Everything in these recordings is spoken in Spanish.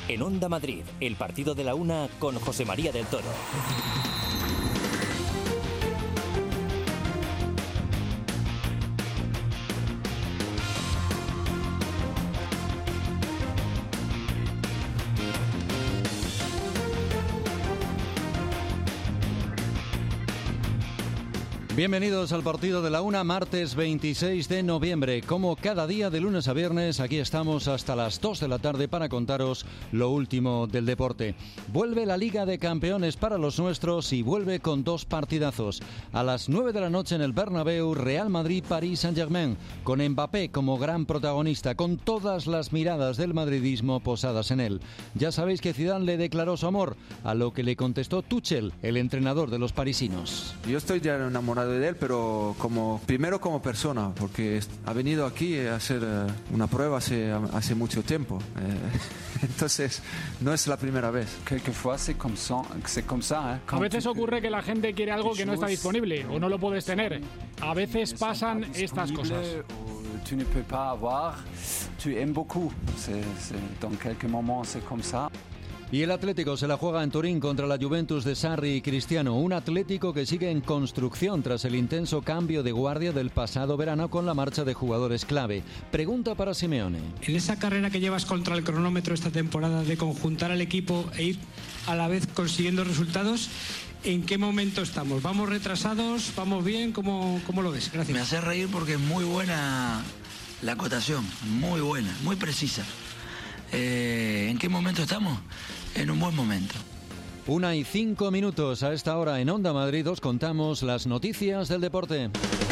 En Onda Madrid, el partido de la una con José María del Toro. Bienvenidos al partido de la una, martes 26 de noviembre. Como cada día de lunes a viernes, aquí estamos hasta las 2 de la tarde para contaros lo último del deporte. Vuelve la Liga de Campeones para los nuestros y vuelve con dos partidazos. A las 9 de la noche en el Bernabéu, Real Madrid-Paris Saint-Germain, con Mbappé como gran protagonista, con todas las miradas del madridismo posadas en él. Ya sabéis que Zidane le declaró su amor, a lo que le contestó Tuchel, el entrenador de los parisinos. Yo estoy ya enamorado de él, pero primero como persona, porque ha venido aquí a hacer una prueba hace mucho tiempo. Entonces, no es la primera vez. A veces ocurre que la gente quiere algo que no está disponible o no lo puedes tener. A veces pasan estas cosas. Tu ne peux pas avoir, tu aimes beaucoup. Dans quelques moments, c'est comme ça. Y el Atlético se la juega en Turín contra la Juventus de Sarri y Cristiano, un Atlético que sigue en construcción tras el intenso cambio de guardia del pasado verano con la marcha de jugadores clave. Pregunta para Simeone. En esa carrera que llevas contra el cronómetro esta temporada de conjuntar al equipo e ir a la vez consiguiendo resultados, ¿en qué momento estamos? ¿Vamos retrasados? ¿Vamos bien? ¿Cómo lo ves? Gracias. Me hace reír porque es muy buena la acotación, muy buena, muy precisa. ¿En qué momento estamos? En un buen momento. 1:05 a esta hora en Onda Madrid os contamos las noticias del deporte.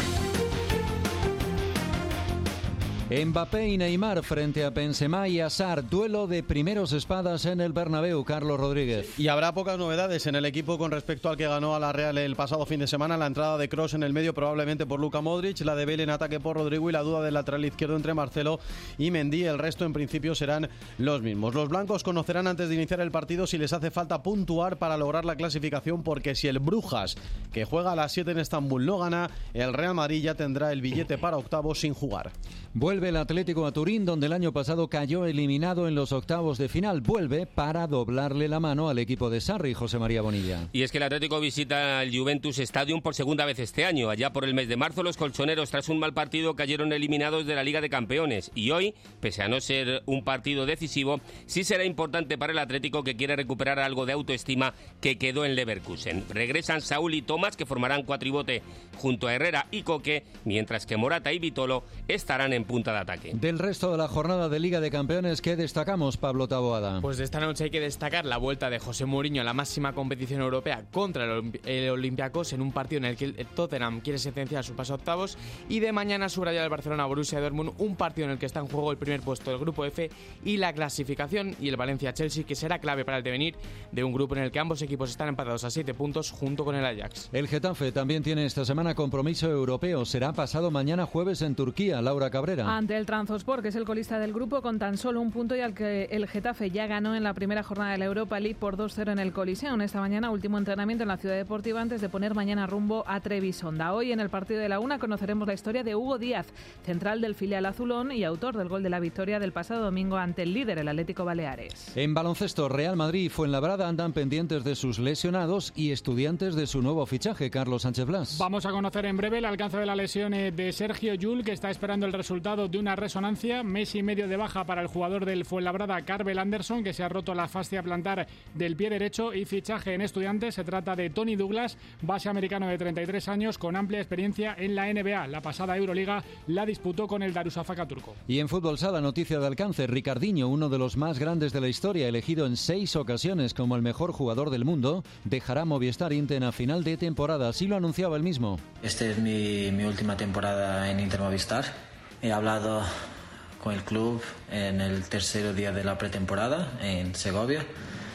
Mbappé y Neymar frente a Benzema y Hazard, duelo de primeros espadas en el Bernabéu. Carlos Rodríguez. Y habrá pocas novedades en el equipo con respecto al que ganó a la Real el pasado fin de semana. La entrada de Kroos en el medio probablemente por Luka Modric, la de Bale en ataque por Rodrigo y la duda del lateral izquierdo entre Marcelo y Mendy. El resto en principio serán los mismos. Los blancos conocerán antes de iniciar el partido si les hace falta puntuar para lograr la clasificación, porque si el Brujas, que juega a las 7 en Estambul, no gana, el Real Madrid ya tendrá el billete para octavos sin jugar. Vuelve el Atlético a Turín, donde el año pasado cayó eliminado en los octavos de final. Vuelve para doblarle la mano al equipo de Sarri, José María Bonilla. Y es que el Atlético visita el Juventus Stadium por segunda vez este año. Allá por el mes de marzo, los colchoneros, tras un mal partido, cayeron eliminados de la Liga de Campeones. Y hoy, pese a no ser un partido decisivo, sí será importante para el Atlético, que quiere recuperar algo de autoestima que quedó en Leverkusen. Regresan Saúl y Tomás, que formarán cuatribote junto a Herrera y Coque, mientras que Morata y Vitolo estarán en punta de ataque. Del resto de la jornada de Liga de Campeones, ¿qué destacamos, Pablo Taboada? Pues de esta noche hay que destacar la vuelta de José Mourinho a la máxima competición europea contra el Olympiacos, en un partido en el que el Tottenham quiere sentenciar su paso a octavos, y de mañana subrayar el Barcelona-Borussia Dortmund, un partido en el que está en juego el primer puesto del grupo F y la clasificación, y el Valencia-Chelsea, que será clave para el devenir de un grupo en el que ambos equipos están empatados a 7 puntos junto con el Ajax. El Getafe también tiene esta semana compromiso europeo. Será pasado mañana jueves en Turquía. Laura Cabrera. Ante el Trabzonspor, que es el colista del grupo con tan solo un punto, y al que el Getafe ya ganó en la primera jornada de la Europa League por 2-0 en el Coliseum. Esta mañana último entrenamiento en la Ciudad Deportiva antes de poner mañana rumbo a Trebisonda. Hoy en el partido de la una conoceremos la historia de Hugo Díaz, central del filial azulón y autor del gol de la victoria del pasado domingo ante el líder, el Atlético Baleares. En baloncesto, Real Madrid y Fuenlabrada andan pendientes de sus lesionados y Estudiantes de su nuevo fichaje, Carlos Sánchez Blas. Vamos a conocer en breve el alcance de la lesión de Sergio Llull, que está esperando el resultado de una resonancia. Mes y medio de baja para el jugador del Fuenlabrada, Carvel Anderson, que se ha roto la fascia plantar del pie derecho, y fichaje en Estudiantes. Se trata de Tony Douglas, base americano de 33 años con amplia experiencia en la NBA. La pasada Euroliga la disputó con el Darüşşafaka turco. Y en fútbol sala, noticia de alcance: Ricardinho, uno de los más grandes de la historia, elegido en 6 ocasiones como el mejor jugador del mundo, dejará Movistar Inter a final de temporada. Así lo anunciaba él mismo. Esta es mi última temporada en Inter Movistar. He hablado con el club en el tercer día de la pretemporada en Segovia,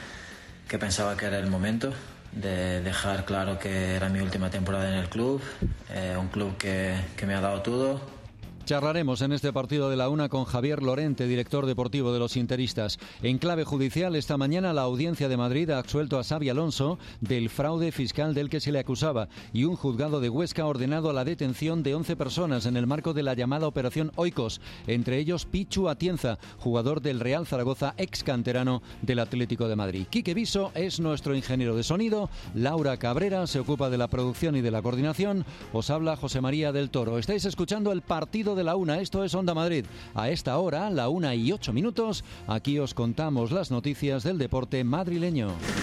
que pensaba que era el momento de dejar claro que era mi última temporada en el club, un club que me ha dado todo. Charlaremos en este partido de la una con Javier Lorente, director deportivo de los interistas. En clave judicial, esta mañana la Audiencia de Madrid ha absuelto a Xabi Alonso del fraude fiscal del que se le acusaba y un juzgado de Huesca ha ordenado la detención de 11 personas en el marco de la llamada Operación Oikos, entre ellos Pichu Atienza, jugador del Real Zaragoza, ex canterano del Atlético de Madrid. Quique Viso es nuestro ingeniero de sonido, Laura Cabrera se ocupa de la producción y de la coordinación, os habla José María del Toro. Estáis escuchando el partido de la una, esto es Onda Madrid. A esta hora, la 1:08, aquí os contamos las noticias del deporte madrileño.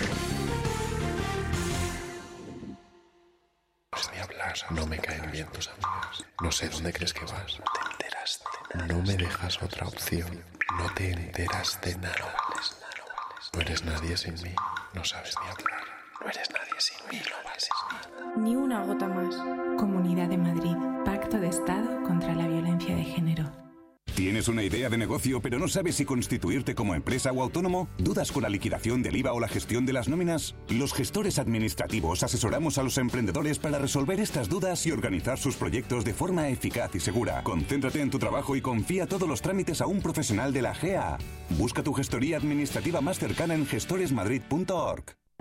Ni hablar, no me caen bien tus amigos. No sé dónde crees que vas. No te enteras de nada. No me dejas otra opción. No te enteras de nada. No eres nadie sin mí. No sabes ni hablar. No eres nadie sin mí. No vales nada. Ni una gota más. Comunidad de Madrid. Pacto de Estado contra la violencia de género. ¿Tienes una idea de negocio pero no sabes si constituirte como empresa o autónomo? ¿Dudas con la liquidación del IVA o la gestión de las nóminas? Los gestores administrativos asesoramos a los emprendedores para resolver estas dudas y organizar sus proyectos de forma eficaz y segura. Concéntrate en tu trabajo y confía todos los trámites a un profesional de la GEA. Busca tu gestoría administrativa más cercana en gestoresmadrid.org.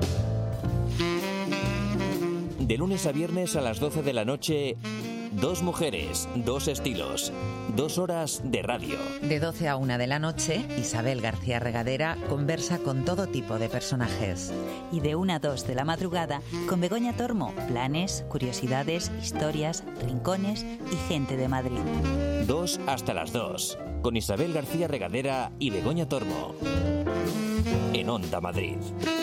De lunes a viernes a las 12 de la noche, dos mujeres, dos estilos, 2 horas de radio. De 12 a 1 de la noche, Isabel García Regadera conversa con todo tipo de personajes. Y de 1 a 2 de la madrugada, con Begoña Tormo, planes, curiosidades, historias, rincones y gente de Madrid. 2 hasta las 2, con Isabel García Regadera y Begoña Tormo. En Onda Madrid.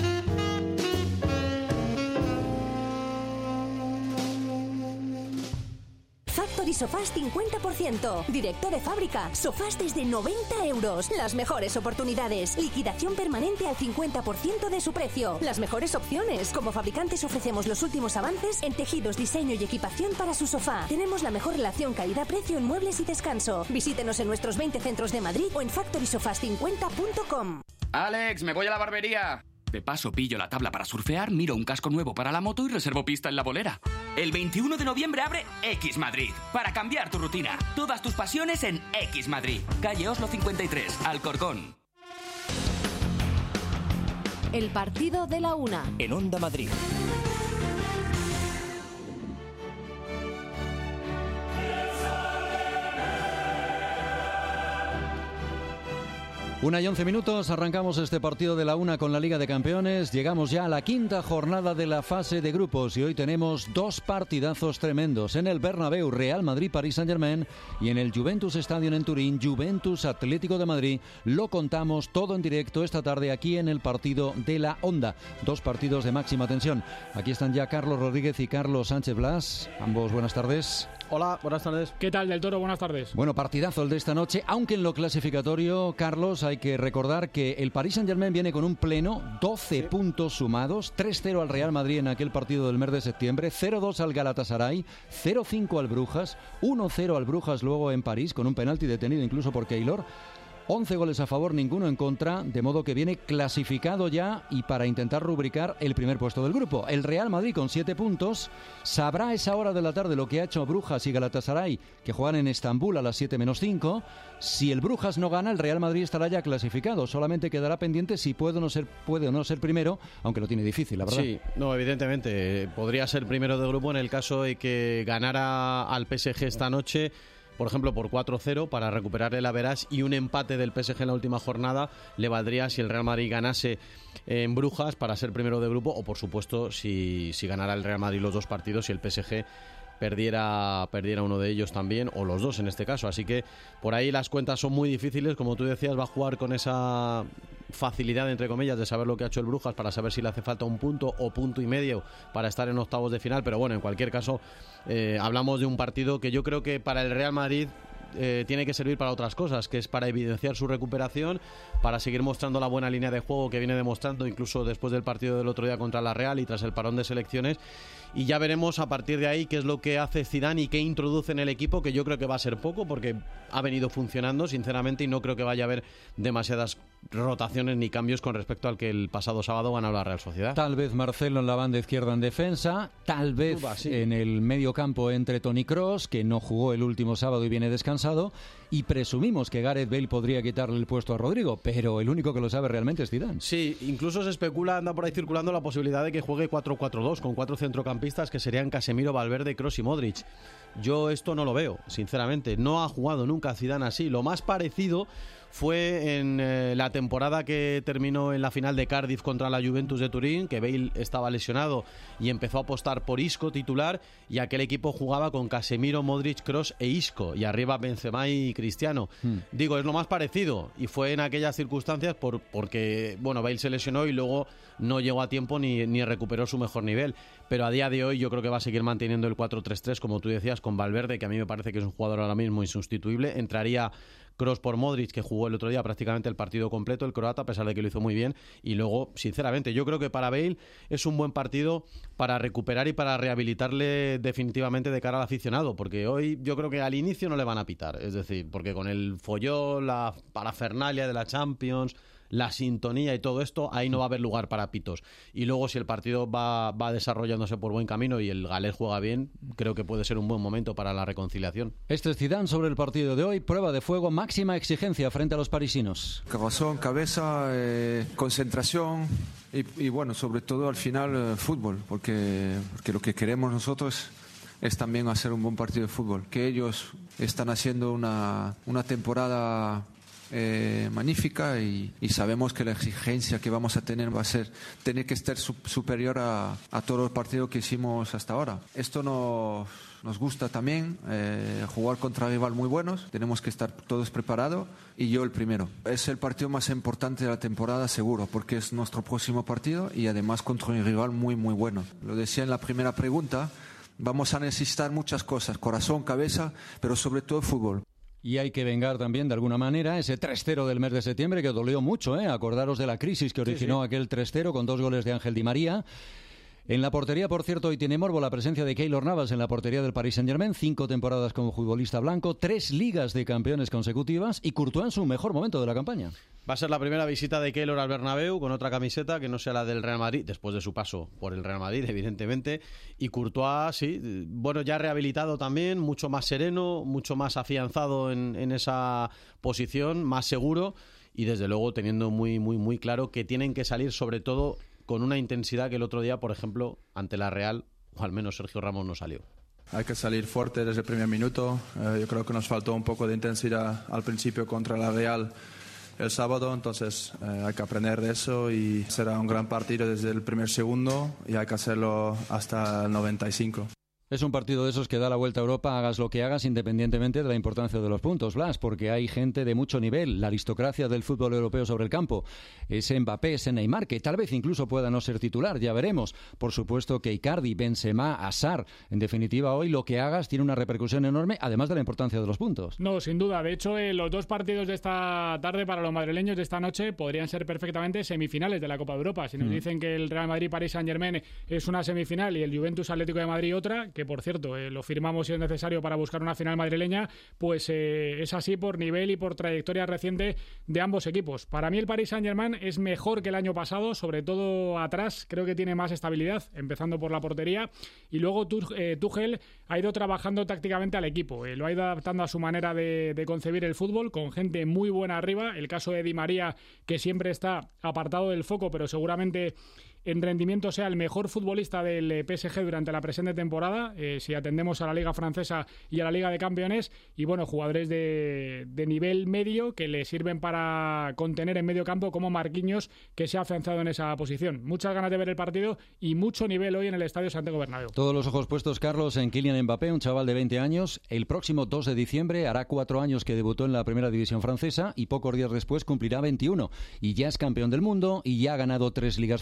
Factory Sofás 50%. Directo de fábrica. Sofás desde 90 euros. Las mejores oportunidades. Liquidación permanente al 50% de su precio. Las mejores opciones. Como fabricantes ofrecemos los últimos avances en tejidos, diseño y equipación para su sofá. Tenemos la mejor relación calidad-precio en muebles y descanso. Visítenos en nuestros 20 centros de Madrid o en factorysofás50.com. Alex, me voy a la barbería. De paso, pillo la tabla para surfear, miro un casco nuevo para la moto y reservo pista en La Bolera. El 21 de noviembre abre X Madrid, para cambiar tu rutina. Todas tus pasiones en X Madrid. Calle Oslo 53, Alcorcón. El partido de la una. En Onda Madrid. 1:11, arrancamos este partido de la una con la Liga de Campeones. Llegamos ya a la quinta jornada de la fase de grupos y hoy tenemos 2 partidazos tremendos. En el Bernabéu, Real Madrid-Paris Saint-Germain, y en el Juventus Stadium en Turín, Juventus-Atlético de Madrid. Lo contamos todo en directo esta tarde aquí en el partido de la Onda. 2 partidos de máxima tensión. Aquí están ya Carlos Rodríguez y Carlos Sánchez Blas. Ambos, buenas tardes. Hola, buenas tardes. ¿Qué tal, del Toro? Buenas tardes. Bueno, partidazo el de esta noche, aunque en lo clasificatorio, Carlos, hay que recordar que el Paris Saint-Germain viene con un pleno, 12 puntos sumados, 3-0 al Real Madrid en aquel partido del mes de septiembre, 0-2 al Galatasaray, 0-5 al Brujas, 1-0 al Brujas luego en París, con un penalti detenido incluso por Keylor. 11 goles a favor, ninguno en contra, de modo que viene clasificado ya y para intentar rubricar el primer puesto del grupo. El Real Madrid con 7 puntos sabrá a esa hora de la tarde lo que ha hecho Brujas y Galatasaray, que juegan en Estambul a las 7:05. Si el Brujas no gana, el Real Madrid estará ya clasificado. Solamente quedará pendiente si puede o no ser primero, aunque lo tiene difícil, la verdad. Sí, no, evidentemente podría ser primero del grupo en el caso de que ganara al PSG esta noche, por ejemplo, por 4-0 para recuperar el average, y un empate del PSG en la última jornada le valdría si el Real Madrid ganase en Brujas para ser primero de grupo, o por supuesto si ganara el Real Madrid los 2 partidos y el PSG perdiera uno de ellos también, o los 2 en este caso. Así que por ahí las cuentas son muy difíciles. Como tú decías, va a jugar con esa facilidad, entre comillas, de saber lo que ha hecho el Brujas para saber si le hace falta un punto o punto y medio para estar en octavos de final. Pero bueno, en cualquier caso, hablamos de un partido que yo creo que para el Real Madrid tiene que servir para otras cosas, que es para evidenciar su recuperación, para seguir mostrando la buena línea de juego que viene demostrando incluso después del partido del otro día contra la Real y tras el parón de selecciones. Y ya veremos a partir de ahí qué es lo que hace Zidane y qué introduce en el equipo, que yo creo que va a ser poco porque ha venido funcionando, sinceramente, y no creo que vaya a haber demasiadas rotaciones ni cambios con respecto al que el pasado sábado ganó la Real Sociedad. Tal vez Marcelo en la banda izquierda en defensa, tal vez en el medio campo entre Toni Kroos, que no jugó el último sábado y viene descansado, y presumimos que Gareth Bale podría quitarle el puesto a Rodrigo, pero el único que lo sabe realmente es Zidane. Sí, incluso se especula, anda por ahí circulando la posibilidad de que juegue 4-4-2 con 4 centrocampistas que serían Casemiro, Valverde, Kroos y Modric. Yo esto no lo veo, sinceramente. No ha jugado nunca Zidane así. Lo más parecido fue en la temporada que terminó en la final de Cardiff contra la Juventus de Turín, que Bale estaba lesionado y empezó a apostar por Isco titular, y aquel equipo jugaba con Casemiro, Modric, Kroos e Isco, y arriba Benzema y Cristiano. Digo, es lo más parecido, y fue en aquellas circunstancias porque Bale se lesionó y luego no llegó a tiempo ni recuperó su mejor nivel. Pero a día de hoy yo creo que va a seguir manteniendo el 4-3-3, como tú decías, con Valverde, que a mí me parece que es un jugador ahora mismo insustituible. Entraría Kroos por Modric, que jugó el otro día prácticamente el partido completo, el croata, a pesar de que lo hizo muy bien. Y luego, sinceramente, yo creo que para Bale es un buen partido para recuperar y para rehabilitarle definitivamente de cara al aficionado, porque hoy yo creo que al inicio no le van a pitar. Es decir, porque con el follón, la parafernalia de la Champions, la sintonía y todo esto, ahí no va a haber lugar para pitos. Y luego, si el partido va desarrollándose por buen camino y el galés juega bien, creo que puede ser un buen momento para la reconciliación. Este es Zidane sobre el partido de hoy. Prueba de fuego, máxima exigencia frente a los parisinos. Corazón, cabeza, concentración y bueno, sobre todo al final fútbol, porque lo que queremos nosotros es también hacer un buen partido de fútbol. Que ellos están haciendo una temporada magnífica y sabemos que la exigencia que vamos a tener va a ser tener que estar superior a todos los partidos que hicimos hasta ahora. Esto nos gusta también, jugar contra rivales muy buenos, tenemos que estar todos preparados y yo el primero. Es el partido más importante de la temporada seguro, porque es nuestro próximo partido y además contra un rival muy muy bueno. Lo decía en la primera pregunta, vamos a necesitar muchas cosas, corazón, cabeza, pero sobre todo fútbol. Y hay que vengar también, de alguna manera, ese 3-0 del mes de septiembre, que dolió mucho, ¿eh? Acordaros de la crisis que originó aquel 3-0 con 2 goles de Ángel Di María. En la portería, por cierto, hoy tiene morbo la presencia de Keylor Navas en la portería del Paris Saint-Germain. 5 temporadas como futbolista blanco, 3 ligas de campeones consecutivas y Courtois en su mejor momento de la campaña. Va a ser la primera visita de Keylor al Bernabéu con otra camiseta que no sea la del Real Madrid, después de su paso por el Real Madrid, evidentemente. Y Courtois, sí, bueno, ya rehabilitado también, mucho más sereno, mucho más afianzado en esa posición, más seguro y desde luego teniendo muy, muy, muy claro que tienen que salir sobre todo con una intensidad que el otro día, por ejemplo, ante la Real, o al menos Sergio Ramos no salió. Hay que salir fuerte desde el primer minuto. Yo creo que nos faltó un poco de intensidad al principio contra la Real el sábado, entonces hay que aprender de eso y será un gran partido desde el primer segundo y hay que hacerlo hasta el 95. Es un partido de esos que da la vuelta a Europa, hagas lo que hagas, independientemente de la importancia de los puntos, Blas, porque hay gente de mucho nivel, la aristocracia del fútbol europeo sobre el campo. Ese Mbappé, ese Neymar, que tal vez incluso pueda no ser titular, ya veremos. Por supuesto que Icardi, Benzema, Hazard. En definitiva, hoy lo que hagas tiene una repercusión enorme, además de la importancia de los puntos. No, sin duda. De hecho, los 2 partidos de esta tarde para los madrileños de esta noche podrían ser perfectamente semifinales de la Copa de Europa. Si nos dicen que el Real Madrid-Paris Saint-Germain es una semifinal y el Juventus-Atlético de Madrid otra, que por cierto, lo firmamos si es necesario para buscar una final madrileña, pues es así por nivel y por trayectoria reciente de ambos equipos. Para mí el Paris Saint-Germain es mejor que el año pasado, sobre todo atrás, creo que tiene más estabilidad, empezando por la portería, y luego Tuchel ha ido trabajando tácticamente al equipo, lo ha ido adaptando a su manera de concebir el fútbol, con gente muy buena arriba, el caso de Di María, que siempre está apartado del foco, pero seguramente en rendimiento sea el mejor futbolista del PSG durante la presente temporada, si atendemos a la Liga Francesa y a la Liga de Campeones, y bueno, jugadores de nivel medio que le sirven para contener en medio campo, como Marquinhos, que se ha afianzado en esa posición. Muchas ganas de ver el partido y mucho nivel hoy en el Estadio Santiago Bernabéu. Todos los ojos puestos, Carlos, en Kylian Mbappé, un chaval de 20 años. El próximo 2 de diciembre hará 4 años que debutó en la primera división francesa y pocos días después cumplirá 21. Y ya es campeón del mundo y ya ha ganado 3 ligas francesas,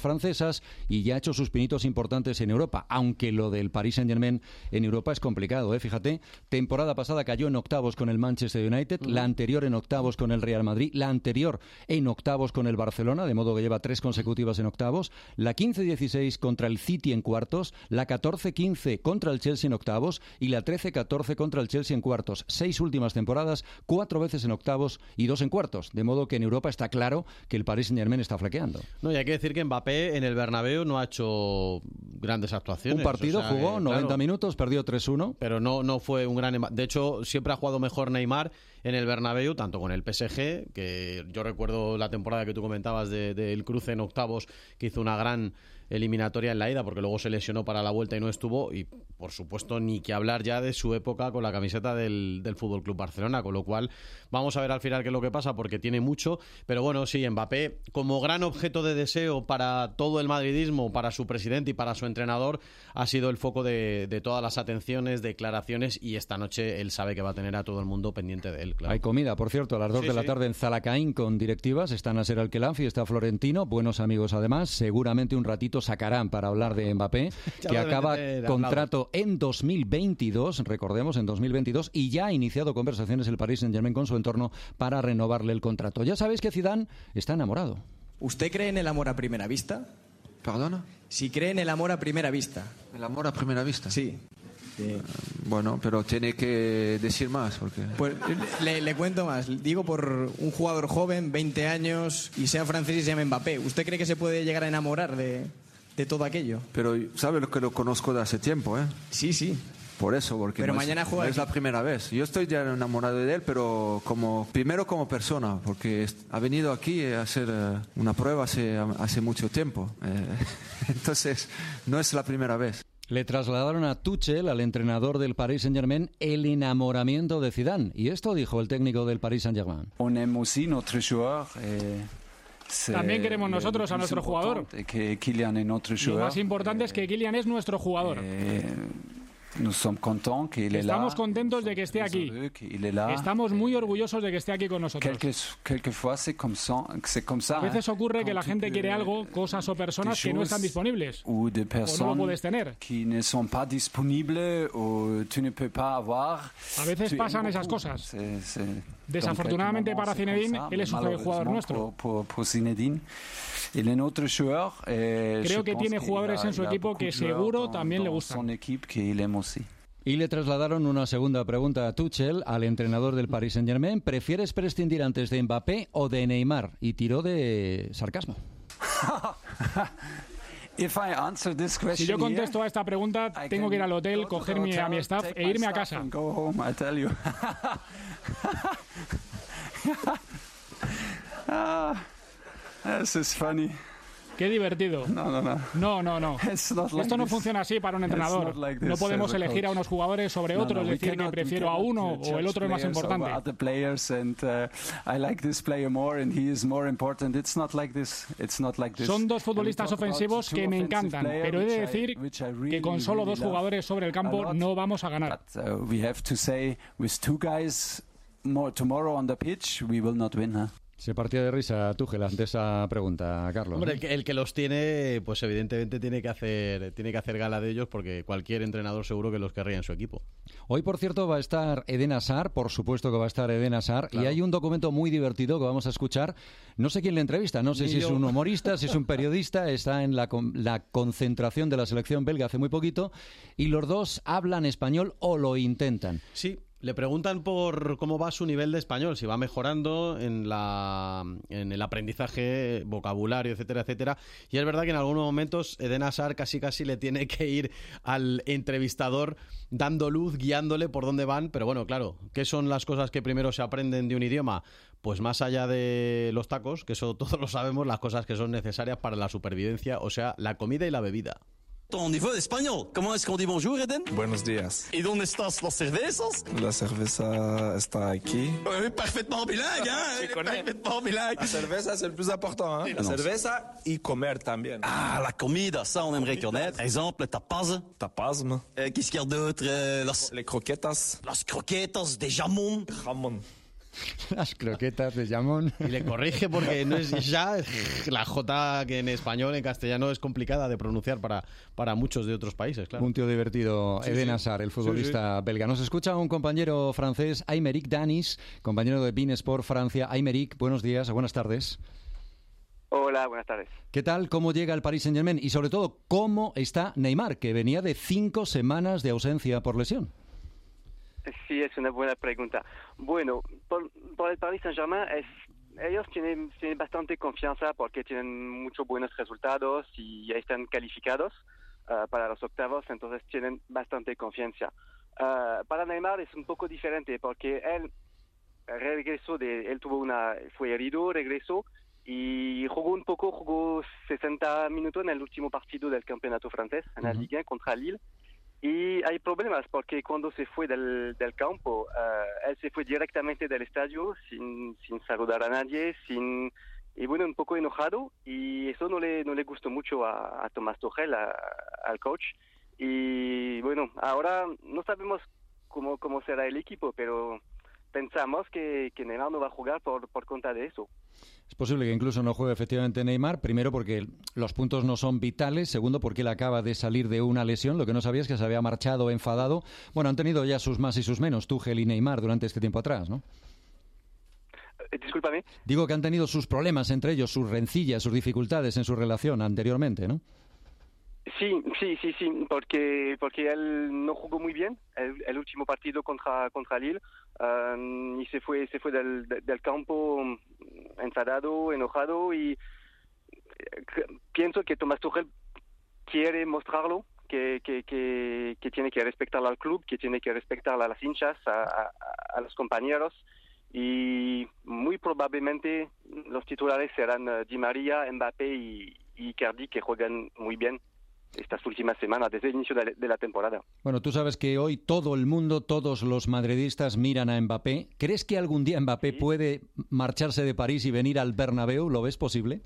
temporadas y ya ha hecho sus pinitos importantes en Europa, aunque lo del Paris Saint-Germain en Europa es complicado, fíjate, temporada pasada cayó en octavos con el Manchester United, la anterior en octavos con el Real Madrid, la anterior en octavos con el Barcelona, de modo que lleva 3 consecutivas en octavos, la 15-16 contra el City en cuartos, la 14-15 contra el Chelsea en octavos y la 13-14 contra el Chelsea en cuartos. 6 últimas temporadas, 4 veces en octavos y 2 en cuartos, de modo que en Europa está claro que el Paris Saint-Germain está flaqueando. No, y hay que decir que Mbappé en el Bernabéu no ha hecho grandes actuaciones. Un partido, jugó 90 claro, minutos, perdió 3-1. Pero no fue un gran... De hecho, siempre ha jugado mejor Neymar en el Bernabéu, tanto con el PSG, que yo recuerdo la temporada que tú comentabas del cruce en octavos, que hizo una gran eliminatoria en la ida, porque luego se lesionó para la vuelta y no estuvo, y por supuesto ni que hablar ya de su época con la camiseta del Fútbol Club Barcelona, con lo cual vamos a ver al final qué es lo que pasa, porque tiene mucho, pero bueno, sí, Mbappé como gran objeto de deseo para todo el madridismo, para su presidente y para su entrenador, ha sido el foco de todas las atenciones, declaraciones, y esta noche él sabe que va a tener a todo el mundo pendiente de él, claro. Hay comida, por cierto, a las 2 de la tarde en Zalacaín con directivas, está Nasser Al-Khelaifi, está Florentino, buenos amigos además, seguramente un ratito sacarán para hablar de Mbappé, que acaba contrato en 2022, recordemos, en 2022, y ya ha iniciado conversaciones el Paris Saint-Germain con su entorno para renovarle el contrato. Ya sabéis que Zidane está enamorado. ¿Usted cree en el amor a primera vista? ¿Perdona? Si cree en el amor a primera vista. ¿El amor a primera vista? Sí. Bueno, pero tiene que decir más. Porque... Pues le cuento más. Digo, por un jugador joven, 20 años, y sea francés y se llame Mbappé. ¿Usted cree que se puede llegar a enamorar de todo aquello? Pero sabe lo que lo conozco de hace tiempo, ¿eh? Sí, sí. Por eso, porque pero no, mañana juega no es la primera vez. Yo estoy ya enamorado de él, pero primero como persona, porque ha venido aquí a hacer una prueba hace mucho tiempo. Entonces, no es la primera vez. Le trasladaron a Tuchel, al entrenador del Paris Saint-Germain, el enamoramiento de Zidane. Y esto dijo el técnico del Paris Saint-Germain. On aime aussi notre joueur. También queremos nosotros a nuestro jugador. Lo más importante es que Kylian es nuestro jugador. Estamos contentos de que esté aquí. Estamos muy orgullosos de que esté aquí con nosotros. A veces ocurre que la gente quiere algo, cosas o personas que no están disponibles o no lo puedes tener. A veces pasan esas cosas. Desafortunadamente para Zinedine, él es un jugador nuestro. Creo que tiene jugadores en su equipo que seguro también le gustan. Y le trasladaron una segunda pregunta a Tuchel, al entrenador del Paris Saint-Germain. ¿Prefieres prescindir antes de Mbappé o de Neymar? Y tiró de sarcasmo. Si yo contesto a esta pregunta, tengo que ir al hotel, cogerme a mi staff e irme a casa. This is funny. Qué divertido. No. Esto no funciona así para un entrenador. No podemos elegir a unos jugadores sobre otros, decir que prefiero a uno o el otro es más importante. Son dos futbolistas ofensivos que me encantan, pero he de decir que con solo 2 jugadores sobre el campo no vamos a ganar. Se partía de risa Tuchel ante esa pregunta, Carlos. Hombre, el que los tiene, pues evidentemente tiene que hacer gala de ellos, porque cualquier entrenador seguro que los querría en su equipo. Hoy, por cierto, va a estar Eden Hazard, por supuesto que va a estar Eden Hazard, claro. Y hay un documento muy divertido que vamos a escuchar. No sé quién le entrevista, no sé si es un humorista, si es un periodista, está en la concentración de la selección belga hace muy poquito, y los dos hablan español o lo intentan. Sí. Le preguntan por cómo va su nivel de español, si va mejorando en el aprendizaje, vocabulario, etcétera, etcétera. Y es verdad que en algunos momentos Eden Hazard casi le tiene que ir al entrevistador dando luz, guiándole por dónde van. Pero bueno, claro, ¿qué son las cosas que primero se aprenden de un idioma? Pues más allá de los tacos, que eso todos lo sabemos, las cosas que son necesarias para la supervivencia, o sea, la comida y la bebida. Ton niveau de español. ¿Cómo es qu'on dit bonjour, Eden? Buenos días. ¿Y dónde están las cervezas? La cerveza está aquí. Parfaitement bilingue, ¿eh? Parfaitement bilingue. La cerveza es el plus important, ¿eh? La cerveza y comer también. Ah, la comida, ça on aimerait connaître. Par exemple, tapas. Tapas, ¿no? Qu'est-ce qu'il y a d'autre? Les croquetas. Las croquetas de jamón. Jamón. Las croquetas de jamón. Y le corrige porque no es ya la J, que en español, en castellano, es complicada de pronunciar para muchos de otros países, claro. Un tío divertido, Sí, Eden sí. Hazard, el futbolista belga. Nos escucha un compañero francés, Aymeric Danis, compañero de beIN Sport Francia. Aymeric, buenos días, buenas tardes. Hola, buenas tardes. ¿Qué tal? ¿Cómo llega el Paris Saint-Germain? Y sobre todo, ¿cómo está Neymar, que venía de 5 semanas de ausencia por lesión? Sí, es una buena pregunta. Bueno, por el Paris Saint-Germain, ellos tienen bastante confianza porque tienen muchos buenos resultados y ya están calificados para los octavos, entonces tienen bastante confianza. Para Neymar es un poco diferente porque él regresó, fue herido, regresó y jugó 60 minutos en el último partido del campeonato francés, en la Liga contra Lille. Y hay problemas porque cuando se fue del campo, él se fue directamente del estadio sin saludar a nadie, y bueno, un poco enojado, y eso no le gustó mucho a Thomas Tuchel, al coach. Y bueno, ahora no sabemos cómo será el equipo, pero pensamos que Neymar no va a jugar por cuenta de eso. Es posible que incluso no juegue efectivamente Neymar, primero porque los puntos no son vitales, segundo porque él acaba de salir de una lesión, lo que no sabía es que se había marchado enfadado. Bueno, han tenido ya sus más y sus menos, Tuchel y Neymar, durante este tiempo atrás, ¿no? Discúlpame. Digo que han tenido sus problemas entre ellos, sus rencillas, sus dificultades en su relación anteriormente, ¿no? Sí, porque él no jugó muy bien el último partido contra Lille, y se fue del campo enfadado, enojado, y pienso que Thomas Tuchel quiere mostrarlo, que tiene que respetar al club, que tiene que respetar a las hinchas, a los compañeros, y muy probablemente los titulares serán Di María, Mbappé y Icardi, que juegan muy bien estas últimas semanas, desde el inicio de la temporada. Bueno, tú sabes que hoy todo el mundo, todos los madridistas miran a Mbappé. ¿Crees que algún día Mbappé puede marcharse de París y venir al Bernabéu? ¿Lo ves posible?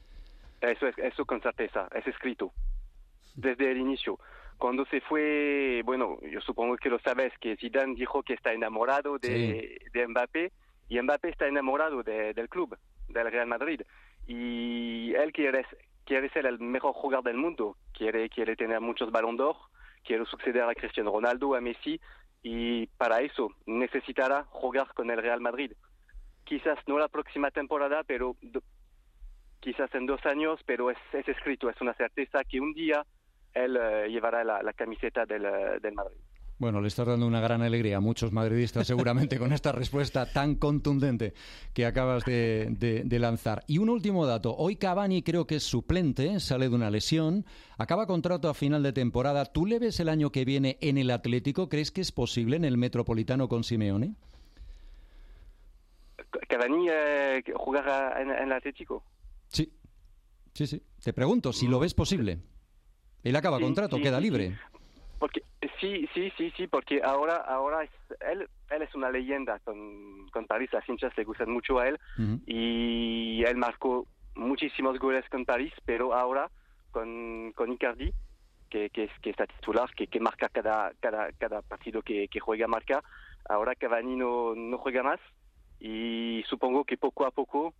Eso con certeza, es escrito desde el inicio. Cuando se fue, bueno, yo supongo que lo sabes, que Zidane dijo que está enamorado de Mbappé, y Mbappé está enamorado del club, del Real Madrid, y él quiere ser el mejor jugador del mundo, quiere tener muchos Ballon d'Or, quiere suceder a Cristiano Ronaldo, a Messi, y para eso necesitará jugar con el Real Madrid. Quizás no la próxima temporada, pero quizás en 2 años, pero es escrito, es una certeza que un día él llevará la camiseta del Madrid. Bueno, le estás dando una gran alegría a muchos madridistas seguramente con esta respuesta tan contundente que acabas de lanzar. Y un último dato. Hoy Cavani creo que es suplente, sale de una lesión, acaba contrato a final de temporada. ¿Tú le ves el año que viene en el Atlético? ¿Crees que es posible en el Metropolitano con Simeone? ¿Cavani jugará en el Atlético? Sí. Te pregunto si lo ves posible. Él acaba contrato, queda libre. Porque sí, porque ahora él es una leyenda con París, las hinchas le gustan mucho a él, y él marcó muchísimos goles con París, pero ahora con Icardi, que está titular, que marca cada partido que juega, marca. Ahora Cavani no juega más, y supongo que poco a poco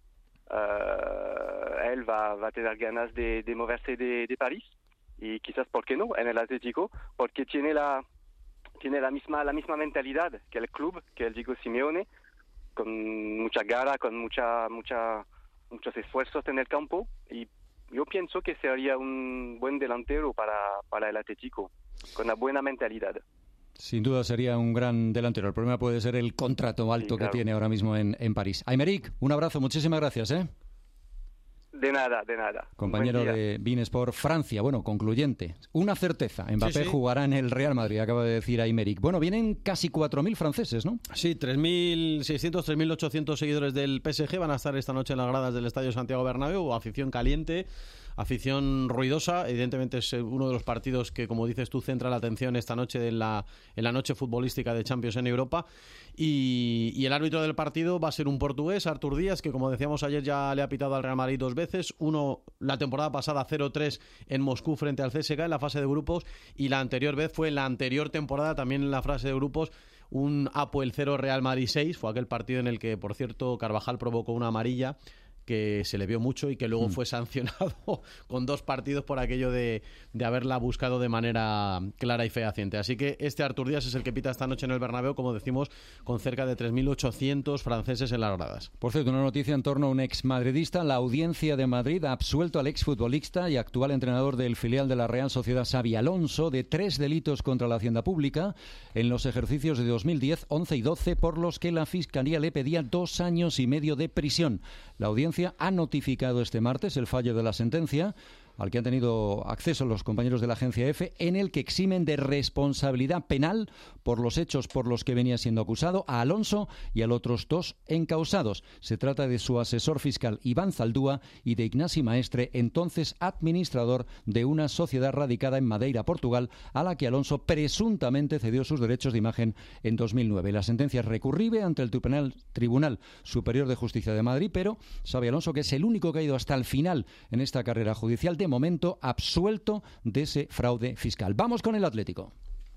él va a tener ganas de moverse de París. Y quizás, ¿por qué no?, en el Atlético, porque tiene la misma mentalidad que el club, que el Diego Simeone, con mucha garra, con muchos esfuerzos en el campo, y yo pienso que sería un buen delantero para el Atlético, con una buena mentalidad. Sin duda sería un gran delantero. El problema puede ser el contrato alto que tiene ahora mismo en París. Aymeric, un abrazo, muchísimas gracias, De nada. Compañero de beIN Sport Francia. Bueno, concluyente. Una certeza. Mbappé jugará en el Real Madrid, acaba de decir Aymeric. Bueno, vienen casi 4.000 franceses, ¿no? Sí, 3.600, 3.800 seguidores del PSG van a estar esta noche en las gradas del Estadio Santiago Bernabéu. Afición caliente, afición ruidosa. Evidentemente es uno de los partidos que, como dices tú, centra la atención esta noche en la noche futbolística de Champions en Europa. Y el árbitro del partido va a ser un portugués, Artur Díaz, que, como decíamos ayer, ya le ha pitado al Real Madrid 2 veces. Uno la temporada pasada 0-3 en Moscú frente al CSKA en la fase de grupos, y la anterior vez fue en la anterior temporada también en la fase de grupos un Apoel 0 Real Madrid 6. Fue aquel partido en el que, por cierto, Carvajal provocó una amarilla que se le vio mucho y que luego fue sancionado con 2 partidos por aquello de haberla buscado de manera clara y fehaciente. Así que este Artur Díaz es el que pita esta noche en el Bernabéu, como decimos, con cerca de 3.800 franceses en las gradas. Por cierto, una noticia en torno a un exmadridista. La Audiencia de Madrid ha absuelto al exfutbolista y actual entrenador del filial de la Real Sociedad, Xabi Alonso, de 3 delitos contra la hacienda pública en los ejercicios de 2010, 11 y 12, por los que la Fiscalía le pedía 2 años y medio de prisión. La Audiencia ha notificado este martes el fallo de la sentencia, al que han tenido acceso los compañeros de la agencia EFE, en el que eximen de responsabilidad penal por los hechos por los que venía siendo acusado a Alonso y a los otros 2 encausados. Se trata de su asesor fiscal Iván Zaldúa y de Ignasi Maestre, entonces administrador de una sociedad radicada en Madeira, Portugal, a la que Alonso presuntamente cedió sus derechos de imagen en 2009. La sentencia es recurrible ante el Tribunal Superior de Justicia de Madrid, pero sabe Alonso que es el único que ha ido hasta el final en esta carrera judicial, de momento absuelto de ese fraude fiscal. Vamos con el Atlético.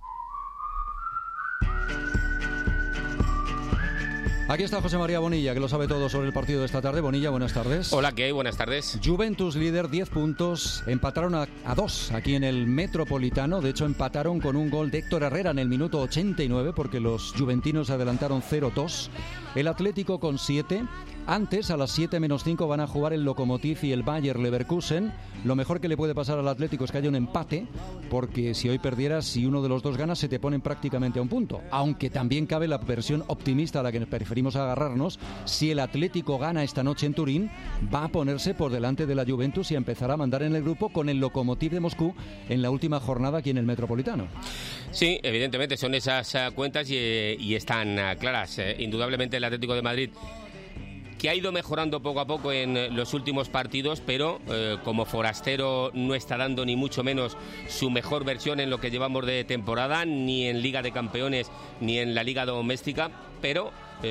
Aquí está José María Bonilla, que lo sabe todo sobre el partido de esta tarde. Bonilla, buenas tardes. Hola, ¿qué hay? Buenas tardes. Juventus líder, 10 puntos. Empataron a 2 aquí en el Metropolitano. De hecho, empataron con un gol de Héctor Herrera en el minuto 89, porque los juventinos adelantaron 0-2. El Atlético con 7. Antes, a las 7 menos 5, van a jugar el Lokomotiv y el Bayer Leverkusen. Lo mejor que le puede pasar al Atlético es que haya un empate, porque si hoy perdieras, si uno de los 2 gana, se te ponen prácticamente a un punto. Aunque también cabe la versión optimista a la que preferimos agarrarnos. Si el Atlético gana esta noche en Turín, va a ponerse por delante de la Juventus y a empezar a mandar en el grupo con el Lokomotiv de Moscú en la última jornada aquí en el Metropolitano. Sí, evidentemente son esas cuentas y están claras. Indudablemente el Atlético de Madrid, que ha ido mejorando poco a poco en los últimos partidos, pero como forastero no está dando ni mucho menos su mejor versión en lo que llevamos de temporada, ni en Liga de Campeones ni en la Liga Doméstica, pero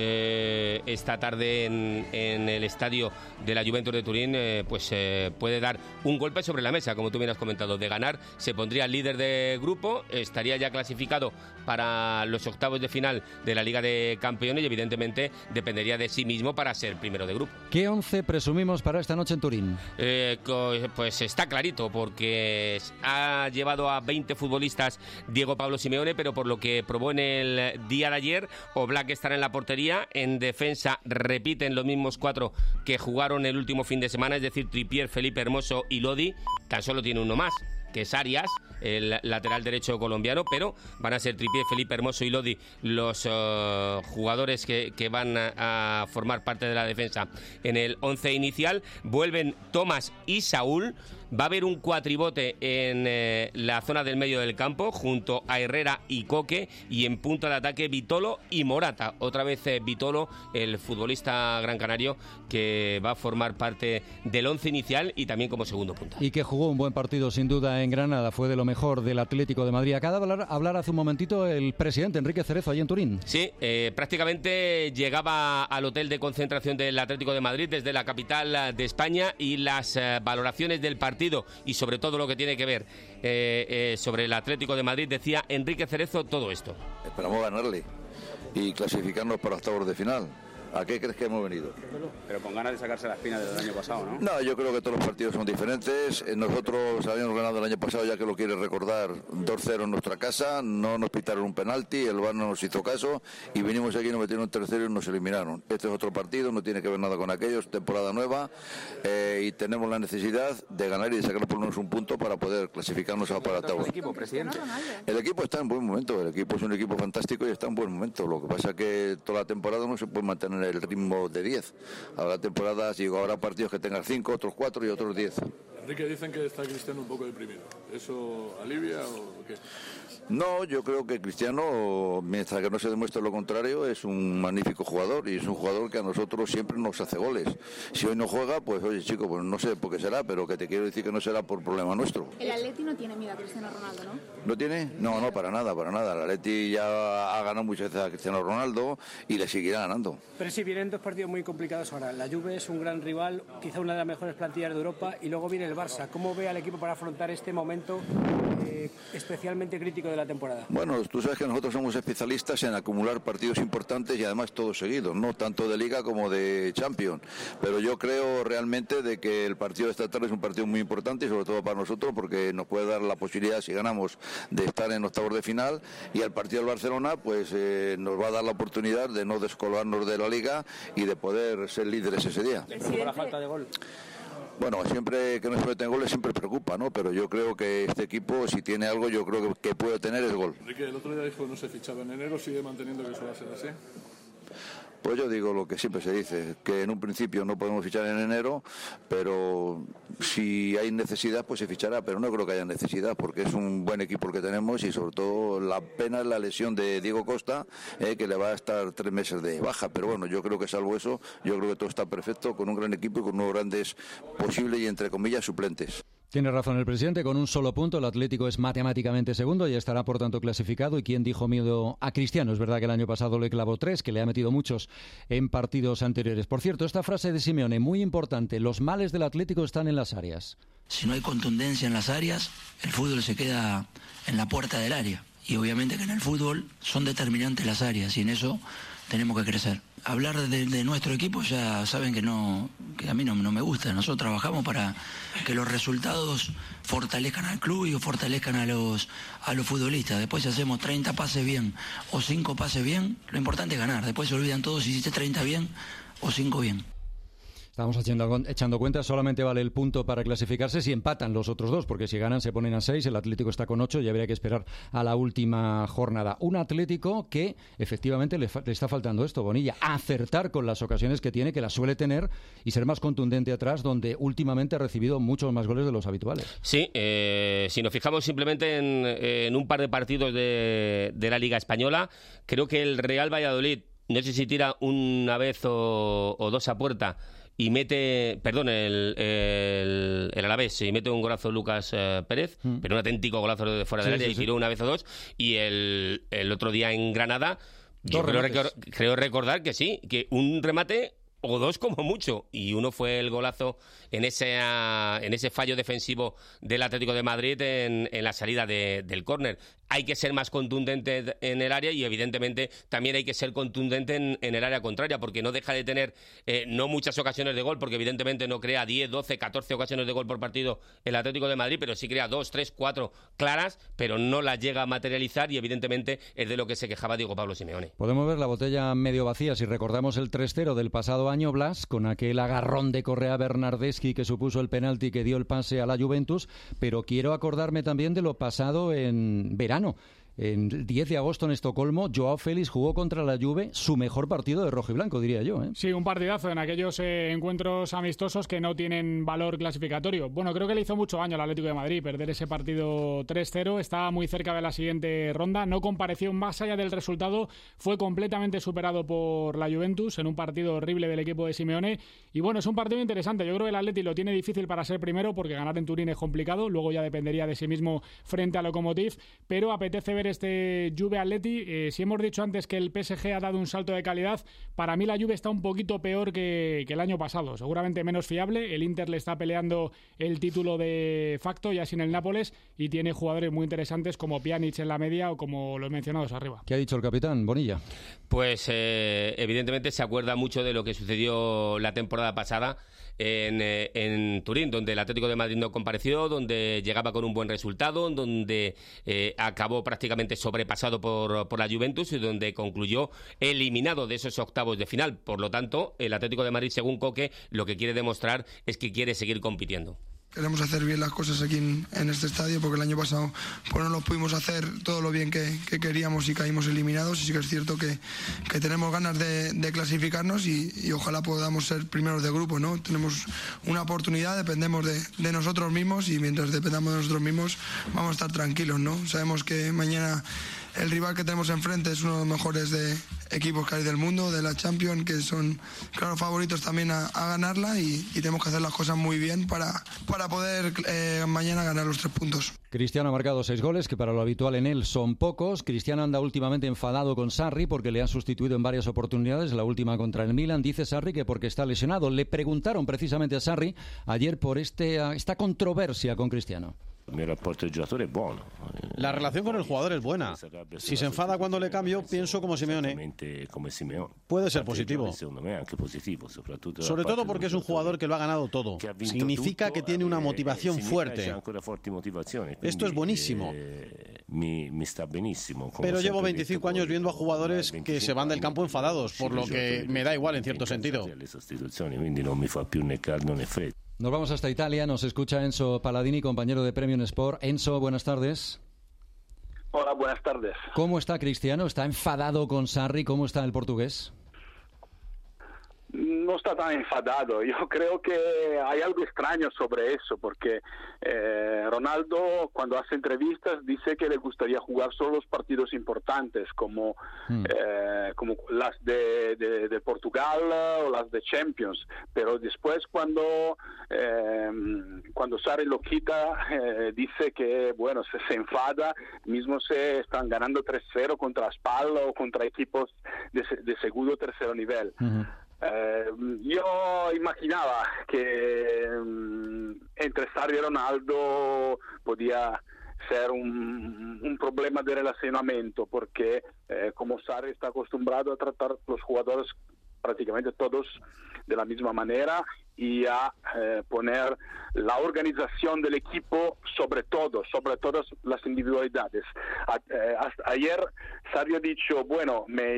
esta tarde en el estadio de la Juventus de Turín puede dar un golpe sobre la mesa, como tú bien has comentado. De ganar se pondría líder de grupo, estaría ya clasificado para los octavos de final de la Liga de Campeones y evidentemente dependería de sí mismo para ser primero de grupo. ¿Qué 11 presumimos para esta noche en Turín? Pues está clarito, porque ha llevado a 20 futbolistas Diego Pablo Simeone, pero por lo que probó en el día de ayer, Oblak estará en la portería. En defensa repiten los mismos 4 que jugaron el último fin de semana, es decir, Trippier, Felipe Hermoso y Lodi. Tan solo tiene uno más, que es Arias, el lateral derecho colombiano, pero van a ser Trippier, Felipe Hermoso y Lodi los jugadores que van a formar parte de la defensa en el 11 inicial. Vuelven Tomás y Saúl. Va a haber un cuatribote en la zona del medio del campo, junto a Herrera y Coque, y en punto de ataque Vitolo y Morata. Otra vez Vitolo, el futbolista gran canario, que va a formar parte del 11 inicial y también como segundo punta. Y que jugó un buen partido sin duda en Granada, fue de lo mejor del Atlético de Madrid. Acaba de hablar hace un momentito el presidente Enrique Cerezo allí en Turín. Sí, prácticamente llegaba al hotel de concentración del Atlético de Madrid desde la capital de España, y las valoraciones del partido y sobre todo lo que tiene que ver sobre el Atlético de Madrid, decía Enrique Cerezo todo esto. Esperamos ganarle y clasificarnos para octavos de final. ¿A qué crees que hemos venido? Pero con ganas de sacarse la espina del año pasado, ¿no? No, yo creo que todos los partidos son diferentes. Nosotros habíamos ganado el año pasado, ya que lo quiere recordar, 2-0 en nuestra casa. No nos pitaron un penalti, el VAR no nos hizo caso y vinimos aquí, nos metieron un tercero y nos eliminaron. Este es otro partido, no tiene que ver nada con aquellos, temporada nueva, y tenemos la necesidad de ganar y de sacar por lo menos un punto para poder clasificarnos para octavos. ¿El equipo, presidente? El equipo está en buen momento, el equipo es un equipo fantástico y está en buen momento. Lo que pasa es que toda la temporada no se puede mantener el ritmo de 10. Habrá temporadas y habrá partidos que tengan 5, otros 4 y otros 10. Enrique, dicen que está Cristiano un poco deprimido. ¿Eso alivia o qué? No, yo creo que Cristiano, mientras que no se demuestre lo contrario, es un magnífico jugador y es un jugador que a nosotros siempre nos hace goles. Si hoy no juega, pues oye chico, pues no sé por qué será, pero que te quiero decir que no será por problema nuestro. El Atleti no tiene miedo a Cristiano Ronaldo, ¿no? ¿No tiene? No, para nada. El Atleti ya ha ganado muchas veces a Cristiano Ronaldo y le seguirá ganando. Pero sí, vienen 2 partidos muy complicados ahora. La Juve es un gran rival, quizá una de las mejores plantillas de Europa, y luego viene el Barça. ¿Cómo ve al equipo para afrontar este momento especialmente crítico de la temporada? Bueno, tú sabes que nosotros somos especialistas en acumular partidos importantes y además todos seguidos, no tanto de Liga como de Champions. Pero yo creo realmente de que el partido de esta tarde es un partido muy importante y sobre todo para nosotros porque nos puede dar la posibilidad, si ganamos, de estar en octavos de final, y el partido del Barcelona pues nos va a dar la oportunidad de no descolgarnos de la Liga y de poder ser líderes ese día. ¿Por la falta de gol? Bueno, siempre que no se meten goles siempre preocupa, ¿no? Pero yo creo que este equipo, si tiene algo, yo creo que puede tener el gol. Enrique, el otro día dijo no se fichaba en enero, ¿sigue manteniendo que eso va a ser así? Pues yo digo lo que siempre se dice, que en un principio no podemos fichar en enero, pero si hay necesidad pues se fichará, pero no creo que haya necesidad porque es un buen equipo el que tenemos y sobre todo la pena es la lesión de Diego Costa, que le va a estar 3 meses de baja, pero bueno, yo creo que salvo eso, yo creo que todo está perfecto con un gran equipo y con unos grandes posibles y entre comillas suplentes. Tiene razón el presidente, con un solo punto el Atlético es matemáticamente segundo y estará por tanto clasificado. ¿Y quién dijo miedo a Cristiano? Es verdad que el año pasado le clavó 3, que le ha metido muchos en partidos anteriores. Por cierto, esta frase de Simeone, muy importante, los males del Atlético están en las áreas. Si no hay contundencia en las áreas, el fútbol se queda en la puerta del área. Y obviamente que en el fútbol son determinantes las áreas y en eso tenemos que crecer. Hablar de nuestro equipo ya saben que a mí no me gusta. Nosotros trabajamos para que los resultados fortalezcan al club y fortalezcan a los futbolistas. Después si hacemos 30 pases bien o 5 pases bien, lo importante es ganar. Después se olvidan todos si hiciste 30 bien o 5 bien. Estamos echando cuentas, solamente vale el punto para clasificarse si empatan los otros dos, porque si ganan se ponen a 6, el Atlético está con 8 y habría que esperar a la última jornada. Un Atlético que efectivamente le está faltando esto, Bonilla, acertar con las ocasiones que tiene, que las suele tener, y ser más contundente atrás, donde últimamente ha recibido muchos más goles de los habituales. Sí, si nos fijamos simplemente en un par de partidos de la Liga Española, creo que el Real Valladolid, no sé si tira una vez o dos a puerta, y mete, el Alavés, y mete un golazo Lucas Pérez, pero un auténtico golazo de fuera del área, y tiró una vez o dos, y el otro día en Granada, yo creo recordar que sí, que un remate o dos como mucho, y uno fue el golazo en ese fallo defensivo del Atlético de Madrid en la salida del córner. Hay que ser más contundente en el área y evidentemente también hay que ser contundente en el área contraria, porque no deja de tener no muchas ocasiones de gol, porque evidentemente no crea 10, 12, 14 ocasiones de gol por partido el Atlético de Madrid, pero sí crea 2, 3, 4 claras, pero no las llega a materializar, y evidentemente es de lo que se quejaba Diego Pablo Simeone. Podemos ver la botella medio vacía si recordamos el 3-0 del pasado año, Blas, con aquel agarrón de Correa Bernardeschi que supuso el penalti que dio el pase a la Juventus, pero quiero acordarme también de lo pasado en verano. El 10 de agosto en Estocolmo, Joao Félix jugó contra la Juve su mejor partido de rojo y blanco, diría yo. Sí, un partidazo en aquellos encuentros amistosos que no tienen valor clasificatorio. Bueno, creo que le hizo mucho daño al Atlético de Madrid perder ese partido 3-0. Estaba muy cerca de la siguiente ronda. No compareció más allá del resultado. Fue completamente superado por la Juventus en un partido horrible del equipo de Simeone. Y bueno, es un partido interesante. Yo creo que el Atleti lo tiene difícil para ser primero porque ganar en Turín es complicado. Luego ya dependería de sí mismo frente a Lokomotiv. Pero apetece ver este Juve-Atleti. Si hemos dicho antes que el PSG ha dado un salto de calidad, para mí la Juve está un poquito peor que el año pasado, seguramente menos fiable. El Inter le está peleando el título de facto ya sin el Nápoles y tiene jugadores muy interesantes como Pjanic en la media o como los mencionados arriba. ¿Qué ha dicho el capitán, Bonilla? Pues evidentemente se acuerda mucho de lo que sucedió la temporada pasada en Turín, donde el Atlético de Madrid no compareció, donde llegaba con un buen resultado, donde acabó prácticamente sobrepasado por la Juventus y donde concluyó eliminado de esos octavos de final. Por lo tanto, el Atlético de Madrid, según Coque, lo que quiere demostrar es que quiere seguir compitiendo. Queremos hacer bien las cosas aquí en este estadio porque el año pasado pues no lo pudimos hacer todo lo bien que queríamos y caímos eliminados, y sí que es cierto que tenemos ganas de clasificarnos y ojalá podamos ser primeros de grupo, ¿no? Tenemos una oportunidad, dependemos de nosotros mismos y mientras dependamos de nosotros mismos vamos a estar tranquilos, ¿no? Sabemos que mañana el rival que tenemos enfrente es uno de los mejores equipos que hay del mundo, de la Champions, que son claros favoritos también a ganarla y tenemos que hacer las cosas muy bien para poder mañana ganar los 3 puntos. Cristiano ha marcado 6 goles, que para lo habitual en él son pocos. Cristiano anda últimamente enfadado con Sarri porque le han sustituido en varias oportunidades, la última contra el Milan. Dice Sarri que porque está lesionado. Le preguntaron precisamente a Sarri ayer por esta controversia con Cristiano. La relación con el jugador es buena. Si se enfada cuando le cambio, pienso como Simeone. Puede ser positivo. Sobre todo porque es un jugador que lo ha ganado todo. Significa que tiene una motivación fuerte. Esto es buenísimo. Pero llevo 25 años viendo a jugadores que se van del campo enfadados, por lo que me da igual en cierto sentido. Nos vamos hasta Italia, nos escucha Enzo Palladini, compañero de Premium Sport. Enzo, buenas tardes. Hola, buenas tardes. ¿Cómo está Cristiano? ¿Está enfadado con Sarri? ¿Cómo está el portugués? No está tan enfadado. Yo creo que hay algo extraño sobre eso, porque Ronaldo, cuando hace entrevistas, dice que le gustaría jugar solo los partidos importantes, como las de Portugal o las de Champions. Pero después, cuando Sarri lo quita, dice que, bueno, se enfada, mismo se están ganando 3-0 contra Spal o contra equipos de segundo o tercer nivel. Uh-huh. Yo imaginaba que entre Sarri y Ronaldo podía ser un problema de relacionamiento, porque como Sarri está acostumbrado a tratar los jugadores prácticamente todos de la misma manera y a poner la organización del equipo sobre todas las individualidades. Hasta ayer Sarri ha dicho, bueno, me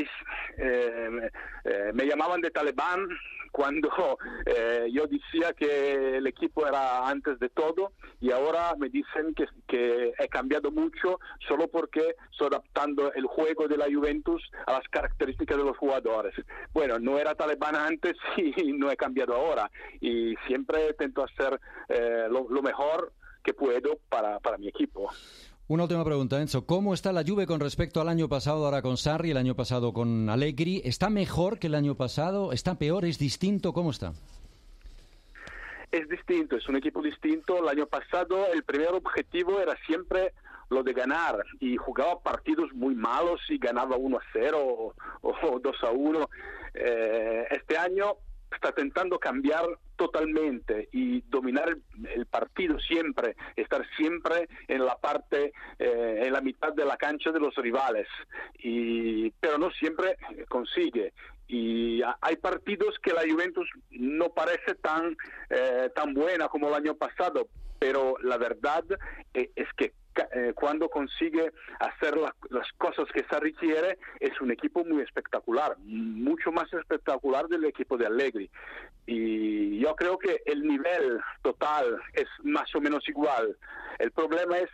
llamaban de talibán cuando yo decía que el equipo era antes de todo, y ahora me dicen que he cambiado mucho solo porque estoy adaptando el juego de la Juventus a las características de los jugadores. Bueno, no era talibán antes y no he cambiado ahora, y siempre intento hacer lo mejor que puedo para mi equipo. Una última pregunta, Enzo. ¿Cómo está la Juve con respecto al año pasado, ahora con Sarri, el año pasado con Allegri? ¿Está mejor que el año pasado? ¿Está peor? ¿Es distinto? ¿Cómo está? Es distinto, es un equipo distinto. El año pasado el primer objetivo era siempre lo de ganar, y jugaba partidos muy malos y ganaba 1-0 o 2-1. Este año está intentando cambiar totalmente y dominar el partido siempre, estar siempre en la parte, en la mitad de la cancha de los rivales, pero no siempre consigue. Y hay partidos que la Juventus no parece tan buena como el año pasado, pero la verdad es que cuando consigue hacer las cosas que Sarri quiere, es un equipo muy espectacular, mucho más espectacular del equipo de Allegri. Y yo creo que el nivel total es más o menos igual. El problema es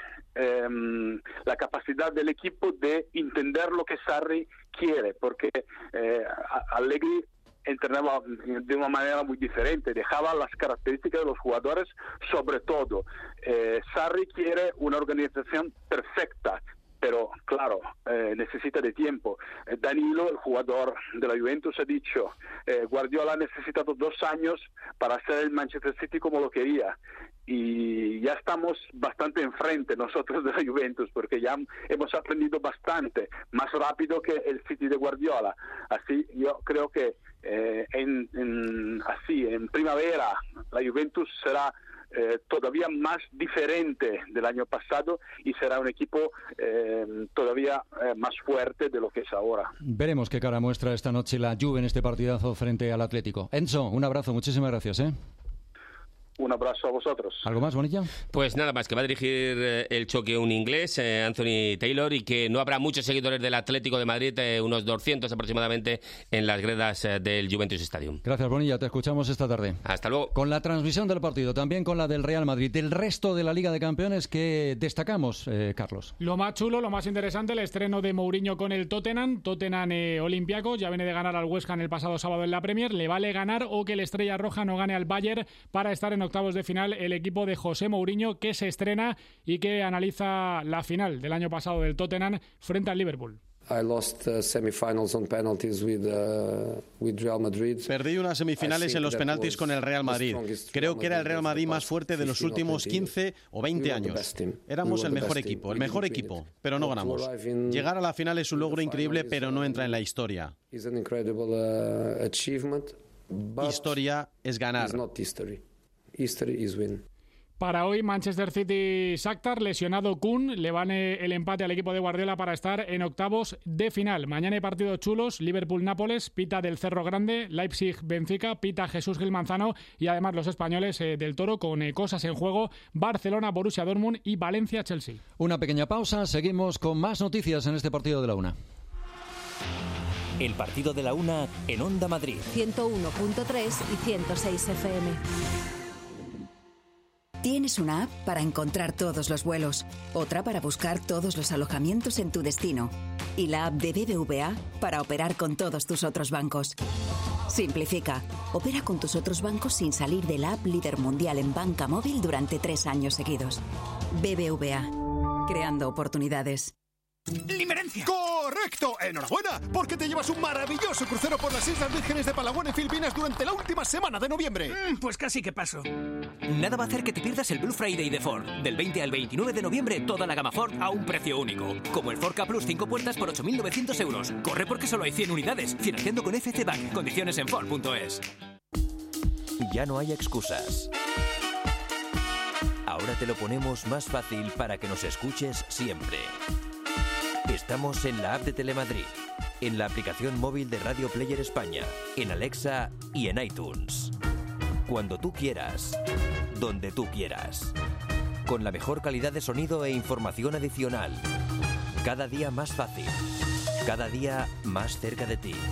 la capacidad del equipo de entender lo que Sarri quiere, porque Allegri entrenaba de una manera muy diferente, dejaba las características de los jugadores sobre todo. Sarri quiere una organización perfecta, pero claro, necesita de tiempo. Danilo, el jugador de la Juventus, ha dicho, Guardiola ha necesitado 2 años para hacer el Manchester City como lo quería, y ya estamos bastante enfrente nosotros de la Juventus, porque ya hemos aprendido bastante, más rápido que el City de Guardiola. Así yo creo que en primavera la Juventus será todavía más diferente del año pasado y será un equipo todavía más fuerte de lo que es ahora. Veremos qué cara muestra esta noche la Juve en este partidazo frente al Atlético. Enzo, un abrazo, muchísimas gracias. Un abrazo a vosotros. ¿Algo más, Bonilla? Pues nada más, que va a dirigir el choque un inglés, Anthony Taylor, y que no habrá muchos seguidores del Atlético de Madrid, unos 200 aproximadamente, en las gradas del Juventus Stadium. Gracias, Bonilla, te escuchamos esta tarde. Hasta luego. Con la transmisión del partido, también con la del Real Madrid. Del resto de la Liga de Campeones, que destacamos, Carlos? Lo más chulo, lo más interesante, el estreno de Mourinho con el Tottenham Olympiacos, ya viene de ganar al West Ham el pasado sábado en la Premier. ¿Le vale ganar o que el Estrella Roja no gane al Bayern para estar en en octavos de final el equipo de José Mourinho, que se estrena y que analiza la final del año pasado del Tottenham frente al Liverpool. Perdí unas semifinales en los penaltis con el Real Madrid. Creo que era el Real Madrid más fuerte de los últimos 15 o 20 años. Éramos el mejor equipo, pero no ganamos. Llegar a la final es un logro increíble, pero no entra en la historia. Historia es ganar. Para hoy, Manchester City-Shakhtar, lesionado Kun, le vale el empate al equipo de Guardiola para estar en octavos de final. Mañana hay partidos chulos: Liverpool-Nápoles, pita del Cerro Grande; Leipzig-Benfica, pita Jesús Gil Manzano, y además los españoles del Toro con cosas en juego: Barcelona-Borussia Dortmund y Valencia-Chelsea. Una pequeña pausa, seguimos con más noticias en este partido de la una. El partido de la una en Onda Madrid. 101.3 y 106 FM. Tienes una app para encontrar todos los vuelos, otra para buscar todos los alojamientos en tu destino y la app de BBVA para operar con todos tus otros bancos. Simplifica. Opera con tus otros bancos sin salir de la app líder mundial en banca móvil durante 3 años seguidos. BBVA. Creando oportunidades. ¡Limerencia! ¡Correcto! ¡Enhorabuena! Porque te llevas un maravilloso crucero por las Islas Vírgenes de Palawan en Filipinas durante la última semana de noviembre. Pues casi que paso. Nada va a hacer que te pierdas el Blue Friday de Ford. Del 20 al 29 de noviembre, toda la gama Ford a un precio único. Como el Ford Ka Plus 5 puertas por 8.900 euros. Corre porque solo hay 100 unidades. Financiando con FC Bank. Condiciones en Ford.es. Ya no hay excusas. Ahora te lo ponemos más fácil para que nos escuches siempre. Estamos en la app de Telemadrid, en la aplicación móvil de Radio Player España, en Alexa y en iTunes. Cuando tú quieras, donde tú quieras. Con la mejor calidad de sonido e información adicional. Cada día más fácil. Cada día más cerca de ti.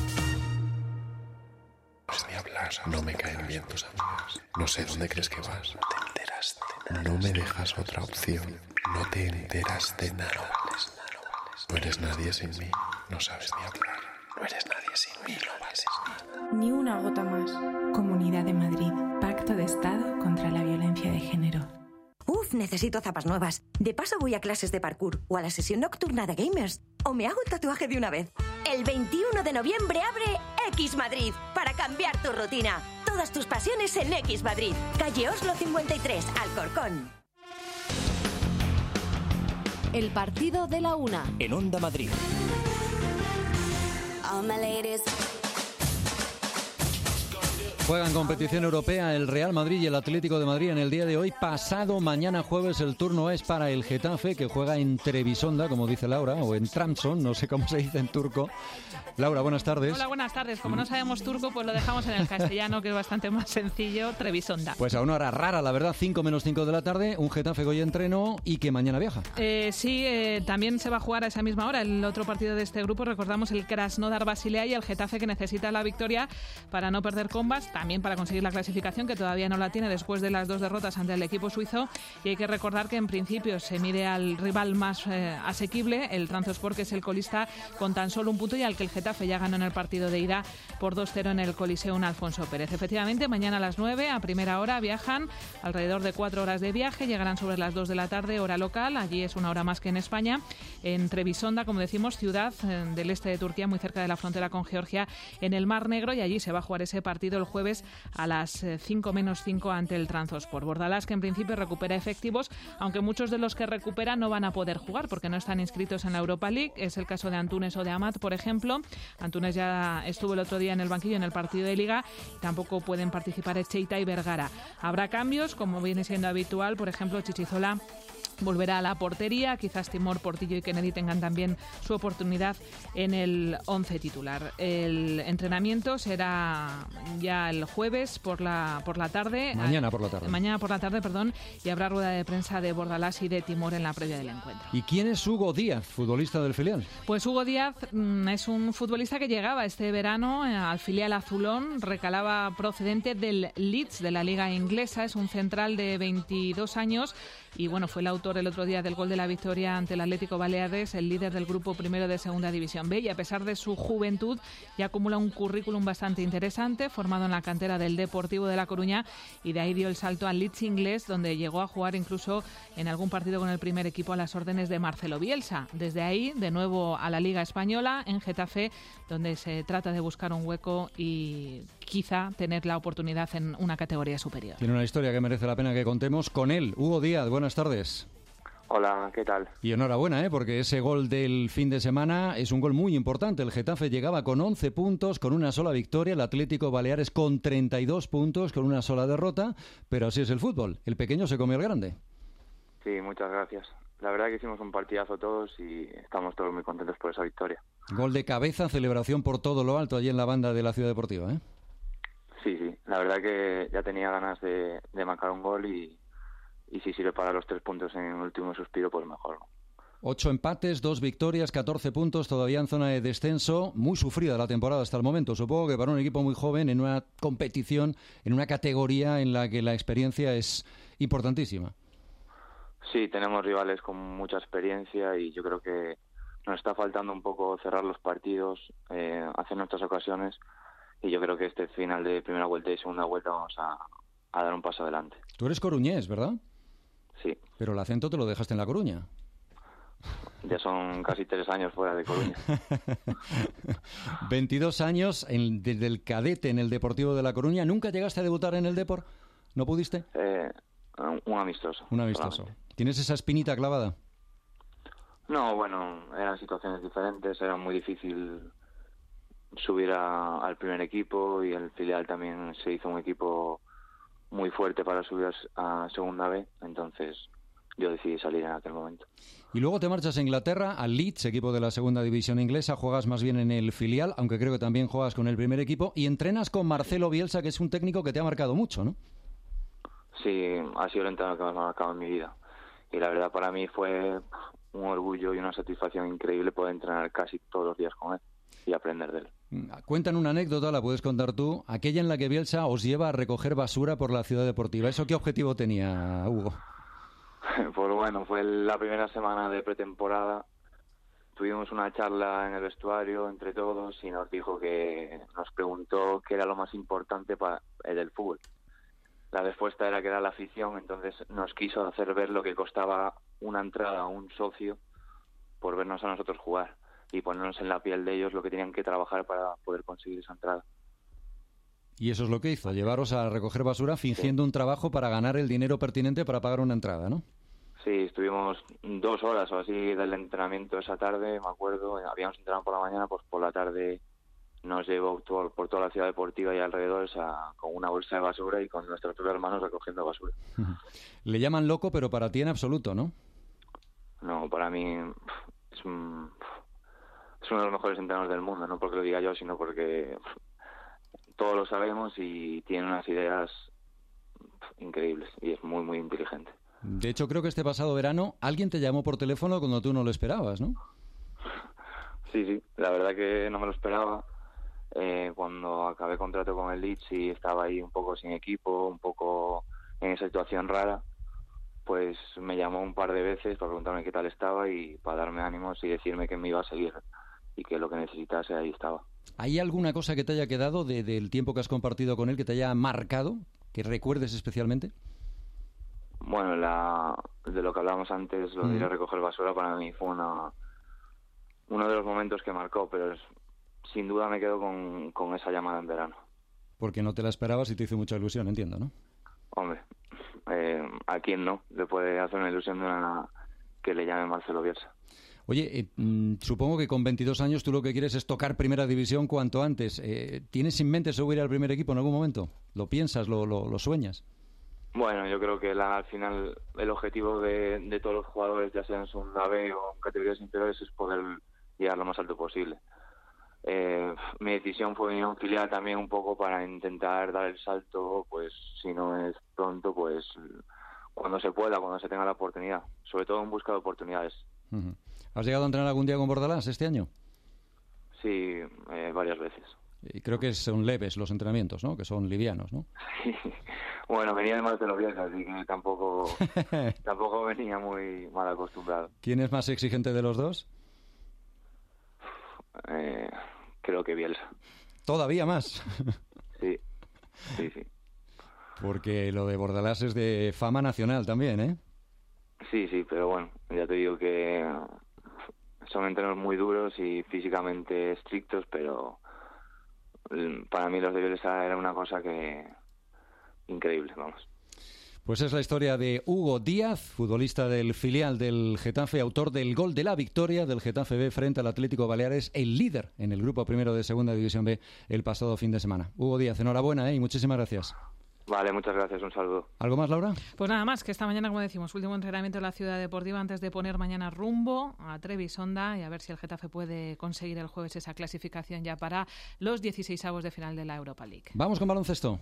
Me hablas, no me caen bien tus amigos. No sé dónde crees que vas. Te enteraste. No me dejas otra opción. No te enteras de nada. No eres nadie sin mí, no sabes ni hablar. No eres nadie sin mí, lo vales. Ni una gota más. Comunidad de Madrid. Pacto de Estado contra la violencia de género. Uf, necesito zapas nuevas. De paso voy a clases de parkour o a la sesión nocturna de gamers. O me hago un tatuaje de una vez. El 21 de noviembre abre X Madrid para cambiar tu rutina. Todas tus pasiones en X Madrid. Calle Oslo 53, Alcorcón. El partido de la una. En Onda Madrid. Juegan competición europea el Real Madrid y el Atlético de Madrid en el día de hoy. Pasado mañana jueves el turno es para el Getafe, que juega en Trebisonda, como dice Laura, o en Trabzon, no sé cómo se dice en turco. Laura, buenas tardes. Hola, buenas tardes. Como no sabemos turco, pues lo dejamos en el castellano, que es bastante más sencillo, Trebisonda. Pues a una hora rara, la verdad, 5 menos 5 de la tarde, un Getafe que hoy entrenó y que mañana viaja. También se va a jugar a esa misma hora el otro partido de este grupo. Recordamos el Krasnodar-Basilea y el Getafe, que necesita la victoria para no perder combas, también para conseguir la clasificación, que todavía no la tiene después de las 2 derrotas ante el equipo suizo. Y hay que recordar que en principio se mide al rival más asequible, el Trabzonspor, que es el colista con tan solo un punto, y al que el Getafe ya ganó en el partido de ida por 2-0 en el Coliseum Alfonso Pérez. Efectivamente, mañana a las 9, a primera hora, viajan alrededor de 4 horas de viaje, llegarán sobre las 2 de la tarde, hora local, allí es una hora más que en España, en Trebisonda, como decimos, ciudad del este de Turquía, muy cerca de la frontera con Georgia, en el Mar Negro, y allí se va a jugar ese partido el jueves a las 5 menos 5 ante el Trabzonspor. Bordalás, que en principio recupera efectivos, aunque muchos de los que recupera no van a poder jugar porque no están inscritos en la Europa League. Es el caso de Antunes o de Amat, por ejemplo. Antunes ya estuvo el otro día en el banquillo en el partido de Liga. Tampoco pueden participar Echeita y Vergara. Habrá cambios, como viene siendo habitual. Por ejemplo, Chichizola volverá a la portería, quizás Timor, Portillo y Kennedy tengan también su oportunidad en el 11 titular. El entrenamiento será ya el jueves por la tarde. Mañana por la tarde. Mañana por la tarde, perdón, y habrá rueda de prensa de Bordalás y de Timor en la previa del encuentro. ¿Y quién es Hugo Díaz, futbolista del filial? Pues Hugo Díaz es un futbolista que llegaba este verano al filial azulón, recalaba procedente del Leeds, de la liga inglesa, es un central de 22 años y bueno, fue el autor autor el otro día del gol de la victoria ante el Atlético Baleares, el líder del grupo primero de Segunda División B, y a pesar de su juventud ya acumula un currículum bastante interesante, formado en la cantera del Deportivo de La Coruña, y de ahí dio el salto al Leeds inglés, donde llegó a jugar incluso en algún partido con el primer equipo a las órdenes de Marcelo Bielsa. Desde ahí, de nuevo a la Liga Española, en Getafe, donde se trata de buscar un hueco y quizá tener la oportunidad en una categoría superior. Tiene una historia que merece la pena que contemos con él. Hugo Díaz, buenas tardes. Hola, ¿qué tal? Y enhorabuena, porque ese gol del fin de semana es un gol muy importante. El Getafe llegaba con 11 puntos, con una sola victoria. El Atlético Baleares con 32 puntos, con una sola derrota. Pero así es el fútbol. El pequeño se comió al grande. Sí, muchas gracias. La verdad que hicimos un partidazo todos y estamos todos muy contentos por esa victoria. Gol de cabeza, celebración por todo lo alto allí en la banda de la Ciudad Deportiva, ¿eh? Sí, la verdad que ya tenía ganas de marcar un gol y si sirve para los 3 puntos en el último suspiro, pues mejor, ¿no? 8 empates, 2 victorias, 14 puntos, todavía en zona de descenso. Muy sufrida la temporada hasta el momento. Supongo que para un equipo muy joven, en una competición, en una categoría en la que la experiencia es importantísima. Sí, tenemos rivales con mucha experiencia y yo creo que nos está faltando un poco cerrar los partidos, hacer nuestras ocasiones, y yo creo que este final de primera vuelta y segunda vuelta vamos a dar un paso adelante. Tú eres coruñés, ¿verdad? Sí. Pero el acento te lo dejaste en La Coruña. Ya son casi 3 años fuera de Coruña. 22 años desde el cadete en el Deportivo de La Coruña. ¿Nunca llegaste a debutar en el Depor? ¿No pudiste? Un amistoso. Un amistoso. Solamente. ¿Tienes esa espinita clavada? No, bueno, eran situaciones diferentes. Era muy difícil subir al primer equipo y el filial también se hizo un equipo muy fuerte para subir a Segunda B. Entonces yo decidí salir en aquel momento. Y luego te marchas a Inglaterra, al Leeds, equipo de la Segunda División inglesa. Juegas más bien en el filial, aunque creo que también juegas con el primer equipo. Y entrenas con Marcelo Bielsa, que es un técnico que te ha marcado mucho, ¿no? Sí, ha sido el entrenador que más me ha marcado en mi vida. Y la verdad para mí fue un orgullo y una satisfacción increíble poder entrenar casi todos los días con él y aprender de él. Cuentan una anécdota, la puedes contar tú, aquella en la que Bielsa os lleva a recoger basura por la Ciudad Deportiva. ¿Eso qué objetivo tenía, Hugo? Pues bueno, fue la primera semana de pretemporada. Tuvimos una charla en el vestuario entre todos y nos preguntó qué era lo más importante para el del fútbol. La respuesta era que era la afición, entonces nos quiso hacer ver lo que costaba una entrada a un socio por vernos a nosotros jugar y ponernos en la piel de ellos lo que tenían que trabajar para poder conseguir esa entrada. Y eso es lo que hizo, llevaros a recoger basura fingiendo un trabajo para ganar el dinero pertinente para pagar una entrada, ¿no? Sí, estuvimos 2 horas o así del entrenamiento esa tarde, me acuerdo. Habíamos entrenado por la mañana, pues por la tarde nos llevó por toda la Ciudad Deportiva y alrededores con una bolsa de basura y con nuestros 3 hermanos recogiendo basura. Le llaman loco, pero para ti en absoluto, ¿no? No, para mí es uno de los mejores entrenadores del mundo, no porque lo diga yo, sino porque todos lo sabemos y tiene unas ideas increíbles y es muy, muy inteligente. De hecho, creo que este pasado verano alguien te llamó por teléfono cuando tú no lo esperabas, ¿no? Sí, la verdad que no me lo esperaba. Cuando acabé contrato con el Leeds y estaba ahí un poco sin equipo, un poco en esa situación rara, pues me llamó un par de veces para preguntarme qué tal estaba y para darme ánimos y decirme que me iba a seguir y que lo que necesitase ahí estaba. ¿Hay alguna cosa que te haya quedado del tiempo que has compartido con él que te haya marcado, que recuerdes especialmente? Bueno, de lo que hablábamos antes, lo de ir a recoger basura, para mí fue uno de los momentos que marcó, pero sin duda me quedo con esa llamada en verano. Porque no te la esperabas y te hizo mucha ilusión, entiendo, ¿no? Hombre, ¿a quién no le puede hacer una ilusión que le llame Marcelo Bielsa? Oye, supongo que con 22 años tú lo que quieres es tocar Primera División cuanto antes. ¿Tienes en mente subir al primer equipo en algún momento? ¿Lo piensas, lo sueñas? Bueno, yo creo que al final el objetivo de todos los jugadores, ya sea en Segunda B o en categorías inferiores, es poder llegar lo más alto posible. Mi decisión fue venir a un filial también un poco para intentar dar el salto, pues si no es pronto, pues cuando se pueda, cuando se tenga la oportunidad, sobre todo en busca de oportunidades. ¿Has llegado a entrenar algún día con Bordalás este año? Sí, varias veces. Y creo que son leves los entrenamientos, ¿no? Que son livianos, ¿no? Bueno, venía de Marcelo-Bielsa, así que tampoco venía muy mal acostumbrado. ¿Quién es más exigente de los dos? Creo que Bielsa. ¿Todavía más? Sí. Porque lo de Bordalás es de fama nacional también, ¿eh? Sí, pero bueno, ya te digo que son entrenos muy duros y físicamente estrictos, pero para mí los de Bielsa era una cosa que increíble, vamos. Pues es la historia de Hugo Díaz, futbolista del filial del Getafe, autor del gol de la victoria del Getafe B frente al Atlético Baleares, el líder en el grupo primero de Segunda División B el pasado fin de semana. Hugo Díaz, enhorabuena y muchísimas gracias. Vale, muchas gracias, un saludo. ¿Algo más, Laura? Pues nada más, que esta mañana, como decimos, último entrenamiento en la Ciudad Deportiva antes de poner mañana rumbo a Trebisonda y a ver si el Getafe puede conseguir el jueves esa clasificación ya para los 16avos de final de la Europa League. Vamos con baloncesto.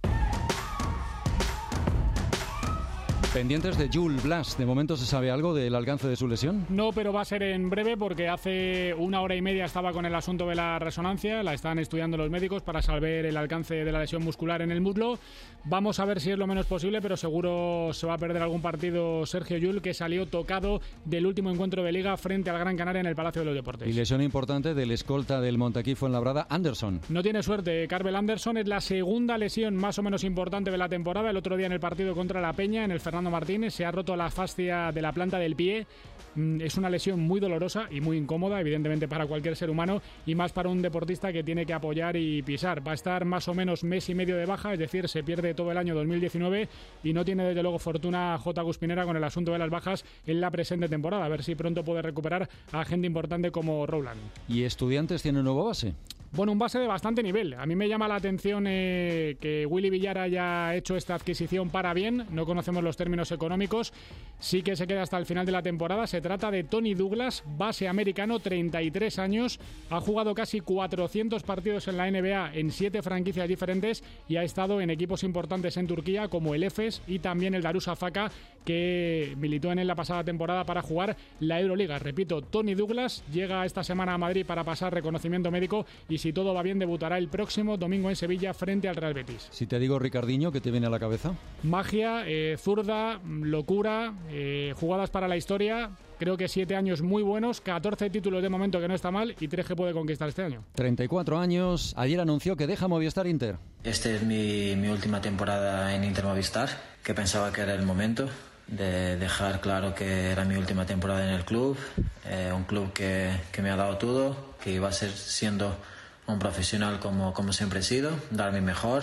Pendientes de Jules Blas. ¿De momento se sabe algo del alcance de su lesión? No, pero va a ser en breve porque hace 1 hora y media estaba con el asunto de la resonancia. La están estudiando los médicos para saber el alcance de la lesión muscular en el muslo. Vamos a ver si es lo menos posible, pero seguro se va a perder algún partido Sergio Llull, que salió tocado del último encuentro de Liga frente al Gran Canaria en el Palacio de los Deportes. Y lesión importante del escolta del Montaquí Fuenlabrada, Anderson. No tiene suerte. Carvel Anderson es la segunda lesión más o menos importante de la temporada. El otro día en el partido contra la Peña, en el Fernando Martínez, se ha roto la fascia de la planta del pie. Es una lesión muy dolorosa y muy incómoda, evidentemente para cualquier ser humano, y más para un deportista que tiene que apoyar y pisar. Va a estar más o menos mes y medio de baja, es decir, se pierde todo el año 2019 y no tiene desde luego fortuna J. Guspinera con el asunto de las bajas en la presente temporada. A ver si pronto puede recuperar a gente importante como Rowland. ¿Y Estudiantes tiene un nuevo base? Bueno, un base de bastante nivel. A mí me llama la atención que Willy Villar haya hecho esta adquisición para bien. No conocemos los términos económicos. Sí que se queda hasta el final de la temporada. Se trata de Tony Douglas, base americano, 33 años. Ha jugado casi 400 partidos en la NBA en 7 franquicias diferentes y ha estado en equipos importantes en Turquía como el Efes y también el Darüşşafaka, que militó en él la pasada temporada para jugar la Euroliga. Repito, Tony Douglas llega esta semana a Madrid para pasar reconocimiento médico y si todo va bien debutará el próximo domingo en Sevilla frente al Real Betis. Si te digo Ricardinho, ¿qué te viene a la cabeza? Magia, zurda, locura, jugadas para la historia. Creo que 7 años muy buenos, 14 títulos de momento, que no está mal, y 3 que puede conquistar este año. 34 años, ayer anunció que deja Movistar Inter. Esta es mi última temporada en Inter Movistar, que pensaba que era el momento de dejar claro que era mi última temporada en el club, un club que me ha dado todo, que iba a ser siendo un profesional como siempre he sido, dar mi mejor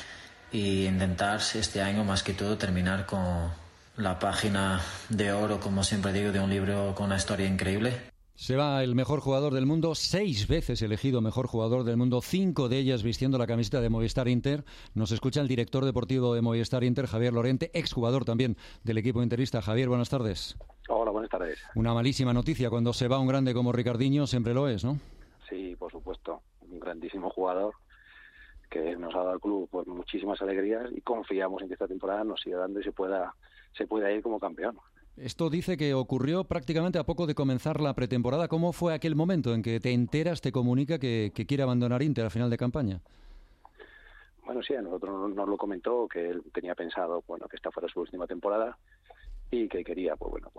y intentar este año más que todo terminar con la página de oro, como siempre digo, de un libro con una historia increíble. Se va el mejor jugador del mundo, 6 veces elegido mejor jugador del mundo, 5 de ellas vistiendo la camiseta de Movistar Inter. Nos escucha el director deportivo de Movistar Inter, Javier Lorente, exjugador también del equipo interista. Javier, buenas tardes. Hola, buenas tardes. Una malísima noticia cuando se va un grande como Ricardinho, siempre lo es, ¿no? Sí, por supuesto. Un grandísimo jugador que nos ha dado al club pues muchísimas alegrías y confiamos en que esta temporada nos siga dando y se pueda ir como campeón. Esto dice que ocurrió prácticamente a poco de comenzar la pretemporada. ¿Cómo fue aquel momento en que te enteras, te comunica que quiere abandonar Inter a final de campaña? Bueno, sí, a nosotros nos lo comentó que él tenía pensado que esta fuera su última temporada y que quería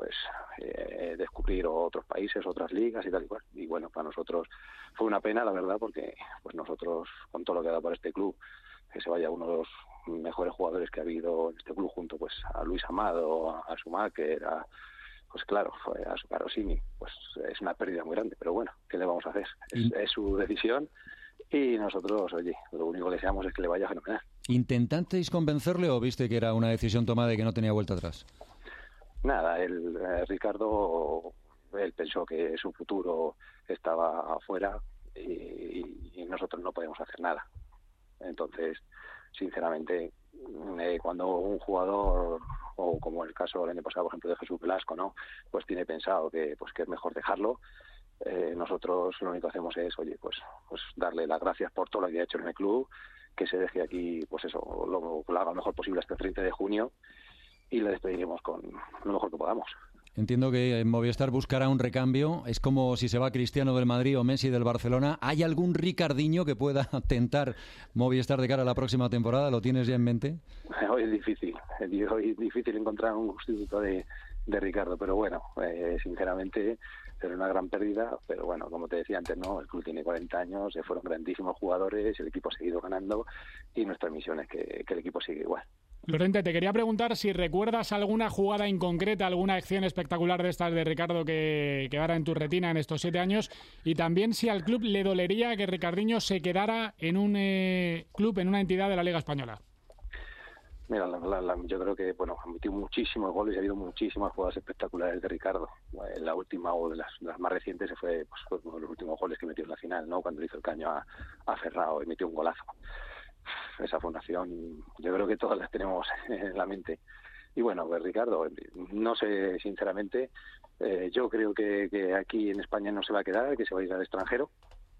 descubrir otros países, otras ligas y tal y cual. Y bueno, para nosotros fue una pena, la verdad, porque pues nosotros, con todo lo que ha dado para este club, que se vaya uno de los mejores jugadores que ha habido en este club junto pues a Luis Amado, a Schumacher, a Carosini, pues es una pérdida muy grande, pero bueno, ¿qué le vamos a hacer? Es su decisión y nosotros, oye, lo único que deseamos es que le vaya fenomenal. ¿Intentasteis convencerle o viste que era una decisión tomada y que no tenía vuelta atrás? Nada, Ricardo, él pensó que su futuro estaba afuera y nosotros no podíamos hacer nada. Entonces, sinceramente, cuando un jugador, o como el caso del año pasado, por ejemplo, de Jesús Velasco, ¿no?, pues tiene pensado que es mejor dejarlo, nosotros lo único que hacemos es, oye, pues darle las gracias por todo lo que ha hecho en el club, que se deje aquí, pues eso, lo haga lo mejor posible hasta el 30 de junio y le despediremos con lo mejor que podamos. Entiendo que Movistar buscará un recambio. Es como si se va Cristiano del Madrid o Messi del Barcelona. ¿Hay algún Ricardinho que pueda tentar Movistar de cara a la próxima temporada? ¿Lo tienes ya en mente? Hoy es difícil. Hoy es difícil encontrar un sustituto de Ricardo, pero bueno, sinceramente era una gran pérdida, pero bueno, como te decía antes, ¿no? El club tiene 40 años, fueron grandísimos jugadores, el equipo ha seguido ganando y nuestra misión es que el equipo siga igual. Lorente, te quería preguntar si recuerdas alguna jugada en concreta, alguna acción espectacular de estas de Ricardo que quedara en tu retina en estos 7 años, y también si al club le dolería que Ricardinho se quedara en un club, en una entidad de la Liga Española. Mira, yo creo que ha metido muchísimos goles y ha habido muchísimas jugadas espectaculares de Ricardo. La última o de las más recientes fue uno de los últimos goles que metió en la final, ¿no? Cuando le hizo el caño a Ferrao y metió un golazo. Esa fundación, yo creo que todas las tenemos en la mente. Y bueno, pues Ricardo, no sé sinceramente, yo creo que aquí en España no se va a quedar, que se va a ir al extranjero.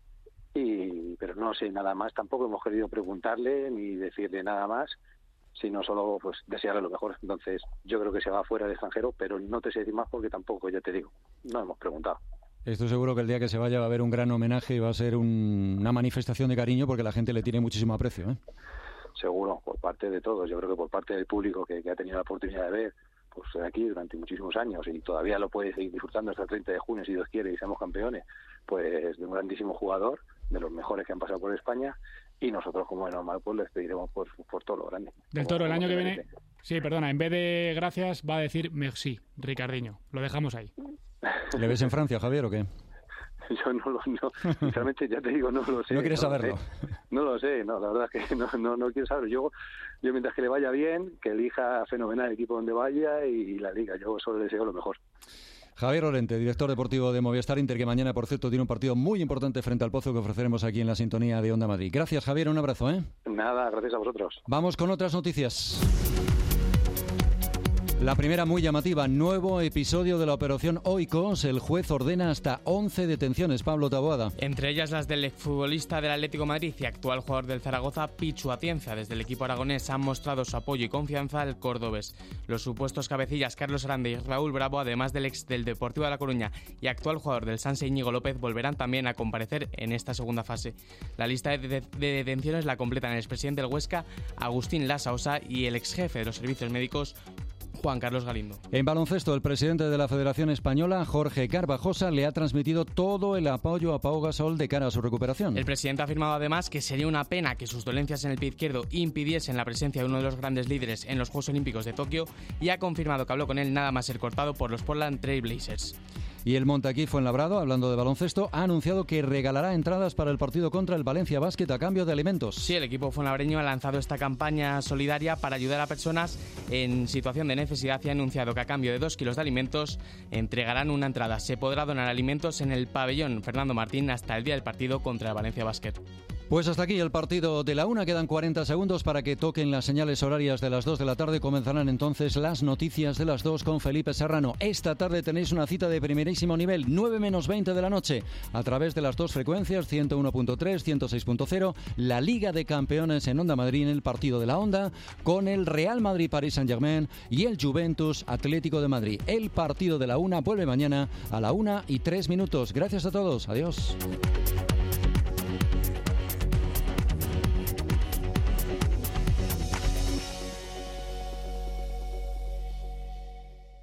Pero no sé nada más, tampoco hemos querido preguntarle ni decirle nada más, sino solo pues desearle lo mejor. Entonces yo creo que se va fuera del extranjero, pero no te sé decir más porque tampoco, ya te digo, no hemos preguntado. Estoy seguro que el día que se vaya va a haber un gran homenaje y va a ser una manifestación de cariño porque la gente le tiene muchísimo aprecio, ¿eh? Seguro, por parte de todos. Yo creo que por parte del público que ha tenido la oportunidad de ver pues aquí durante muchísimos años y todavía lo puede seguir disfrutando hasta el 30 de junio si Dios quiere y seamos campeones, pues de un grandísimo jugador, de los mejores que han pasado por España, y nosotros como es normal pues les pediremos por todo lo grande. Del Toro, el año que viene, sí, perdona, en vez de gracias va a decir merci, Ricardinho. Lo dejamos ahí. ¿Le ves en Francia, Javier, o qué? Yo no, sinceramente ya te digo, no lo sé. ¿No quieres saberlo? No lo sé, la verdad es que no quiero saberlo. Yo mientras que le vaya bien, que elija fenomenal el equipo donde vaya y la liga, yo solo le deseo lo mejor. Javier Lorente, director deportivo de Movistar Inter, que mañana, por cierto, tiene un partido muy importante frente al Pozo que ofreceremos aquí en la sintonía de Onda Madrid. Gracias, Javier, un abrazo, ¿eh? Nada, gracias a vosotros. Vamos con otras noticias. La primera muy llamativa, nuevo episodio de la operación Oikos. El juez ordena hasta 11 detenciones. Pablo Taboada. Entre ellas las del exfutbolista del Atlético de Madrid y actual jugador del Zaragoza, Pichu Atienza. Desde el equipo aragonés han mostrado su apoyo y confianza al cordobés. Los supuestos cabecillas Carlos Aranda y Raúl Bravo, además del ex del Deportivo de La Coruña y actual jugador del Sanse Íñigo López, volverán también a comparecer en esta segunda fase. La lista de detenciones la completan el expresidente del Huesca, Agustín Lasaosa, y el exjefe de los servicios médicos, Juan Carlos Galindo. En baloncesto, el presidente de la Federación Española, Jorge Carvajosa, le ha transmitido todo el apoyo a Pau Gasol de cara a su recuperación. El presidente ha afirmado además que sería una pena que sus dolencias en el pie izquierdo impidiesen la presencia de uno de los grandes líderes en los Juegos Olímpicos de Tokio, y ha confirmado que habló con él nada más ser cortado por los Portland Trail Blazers. Y el Montaquí Fuenlabrado, hablando de baloncesto, ha anunciado que regalará entradas para el partido contra el Valencia Basket a cambio de alimentos. Sí, el equipo fuenlabreño ha lanzado esta campaña solidaria para ayudar a personas en situación de necesidad y ha anunciado que a cambio de 2 kilos de alimentos entregarán una entrada. Se podrá donar alimentos en el pabellón Fernando Martín hasta el día del partido contra el Valencia Basket. Pues hasta aquí el partido de la 1. Quedan 40 segundos para que toquen las señales horarias de las 2 de la tarde. Comenzarán entonces las noticias de las 2 con Felipe Serrano. Esta tarde tenéis una cita de primerísimo nivel, 9 menos 20 de la noche, a través de las 2 frecuencias, 101.3, 106.0, la Liga de Campeones en Onda Madrid, en el partido de la Onda, con el Real Madrid Paris Saint-Germain y el Juventus Atlético de Madrid. El partido de la 1 vuelve mañana a la 1:03. Gracias a todos. Adiós.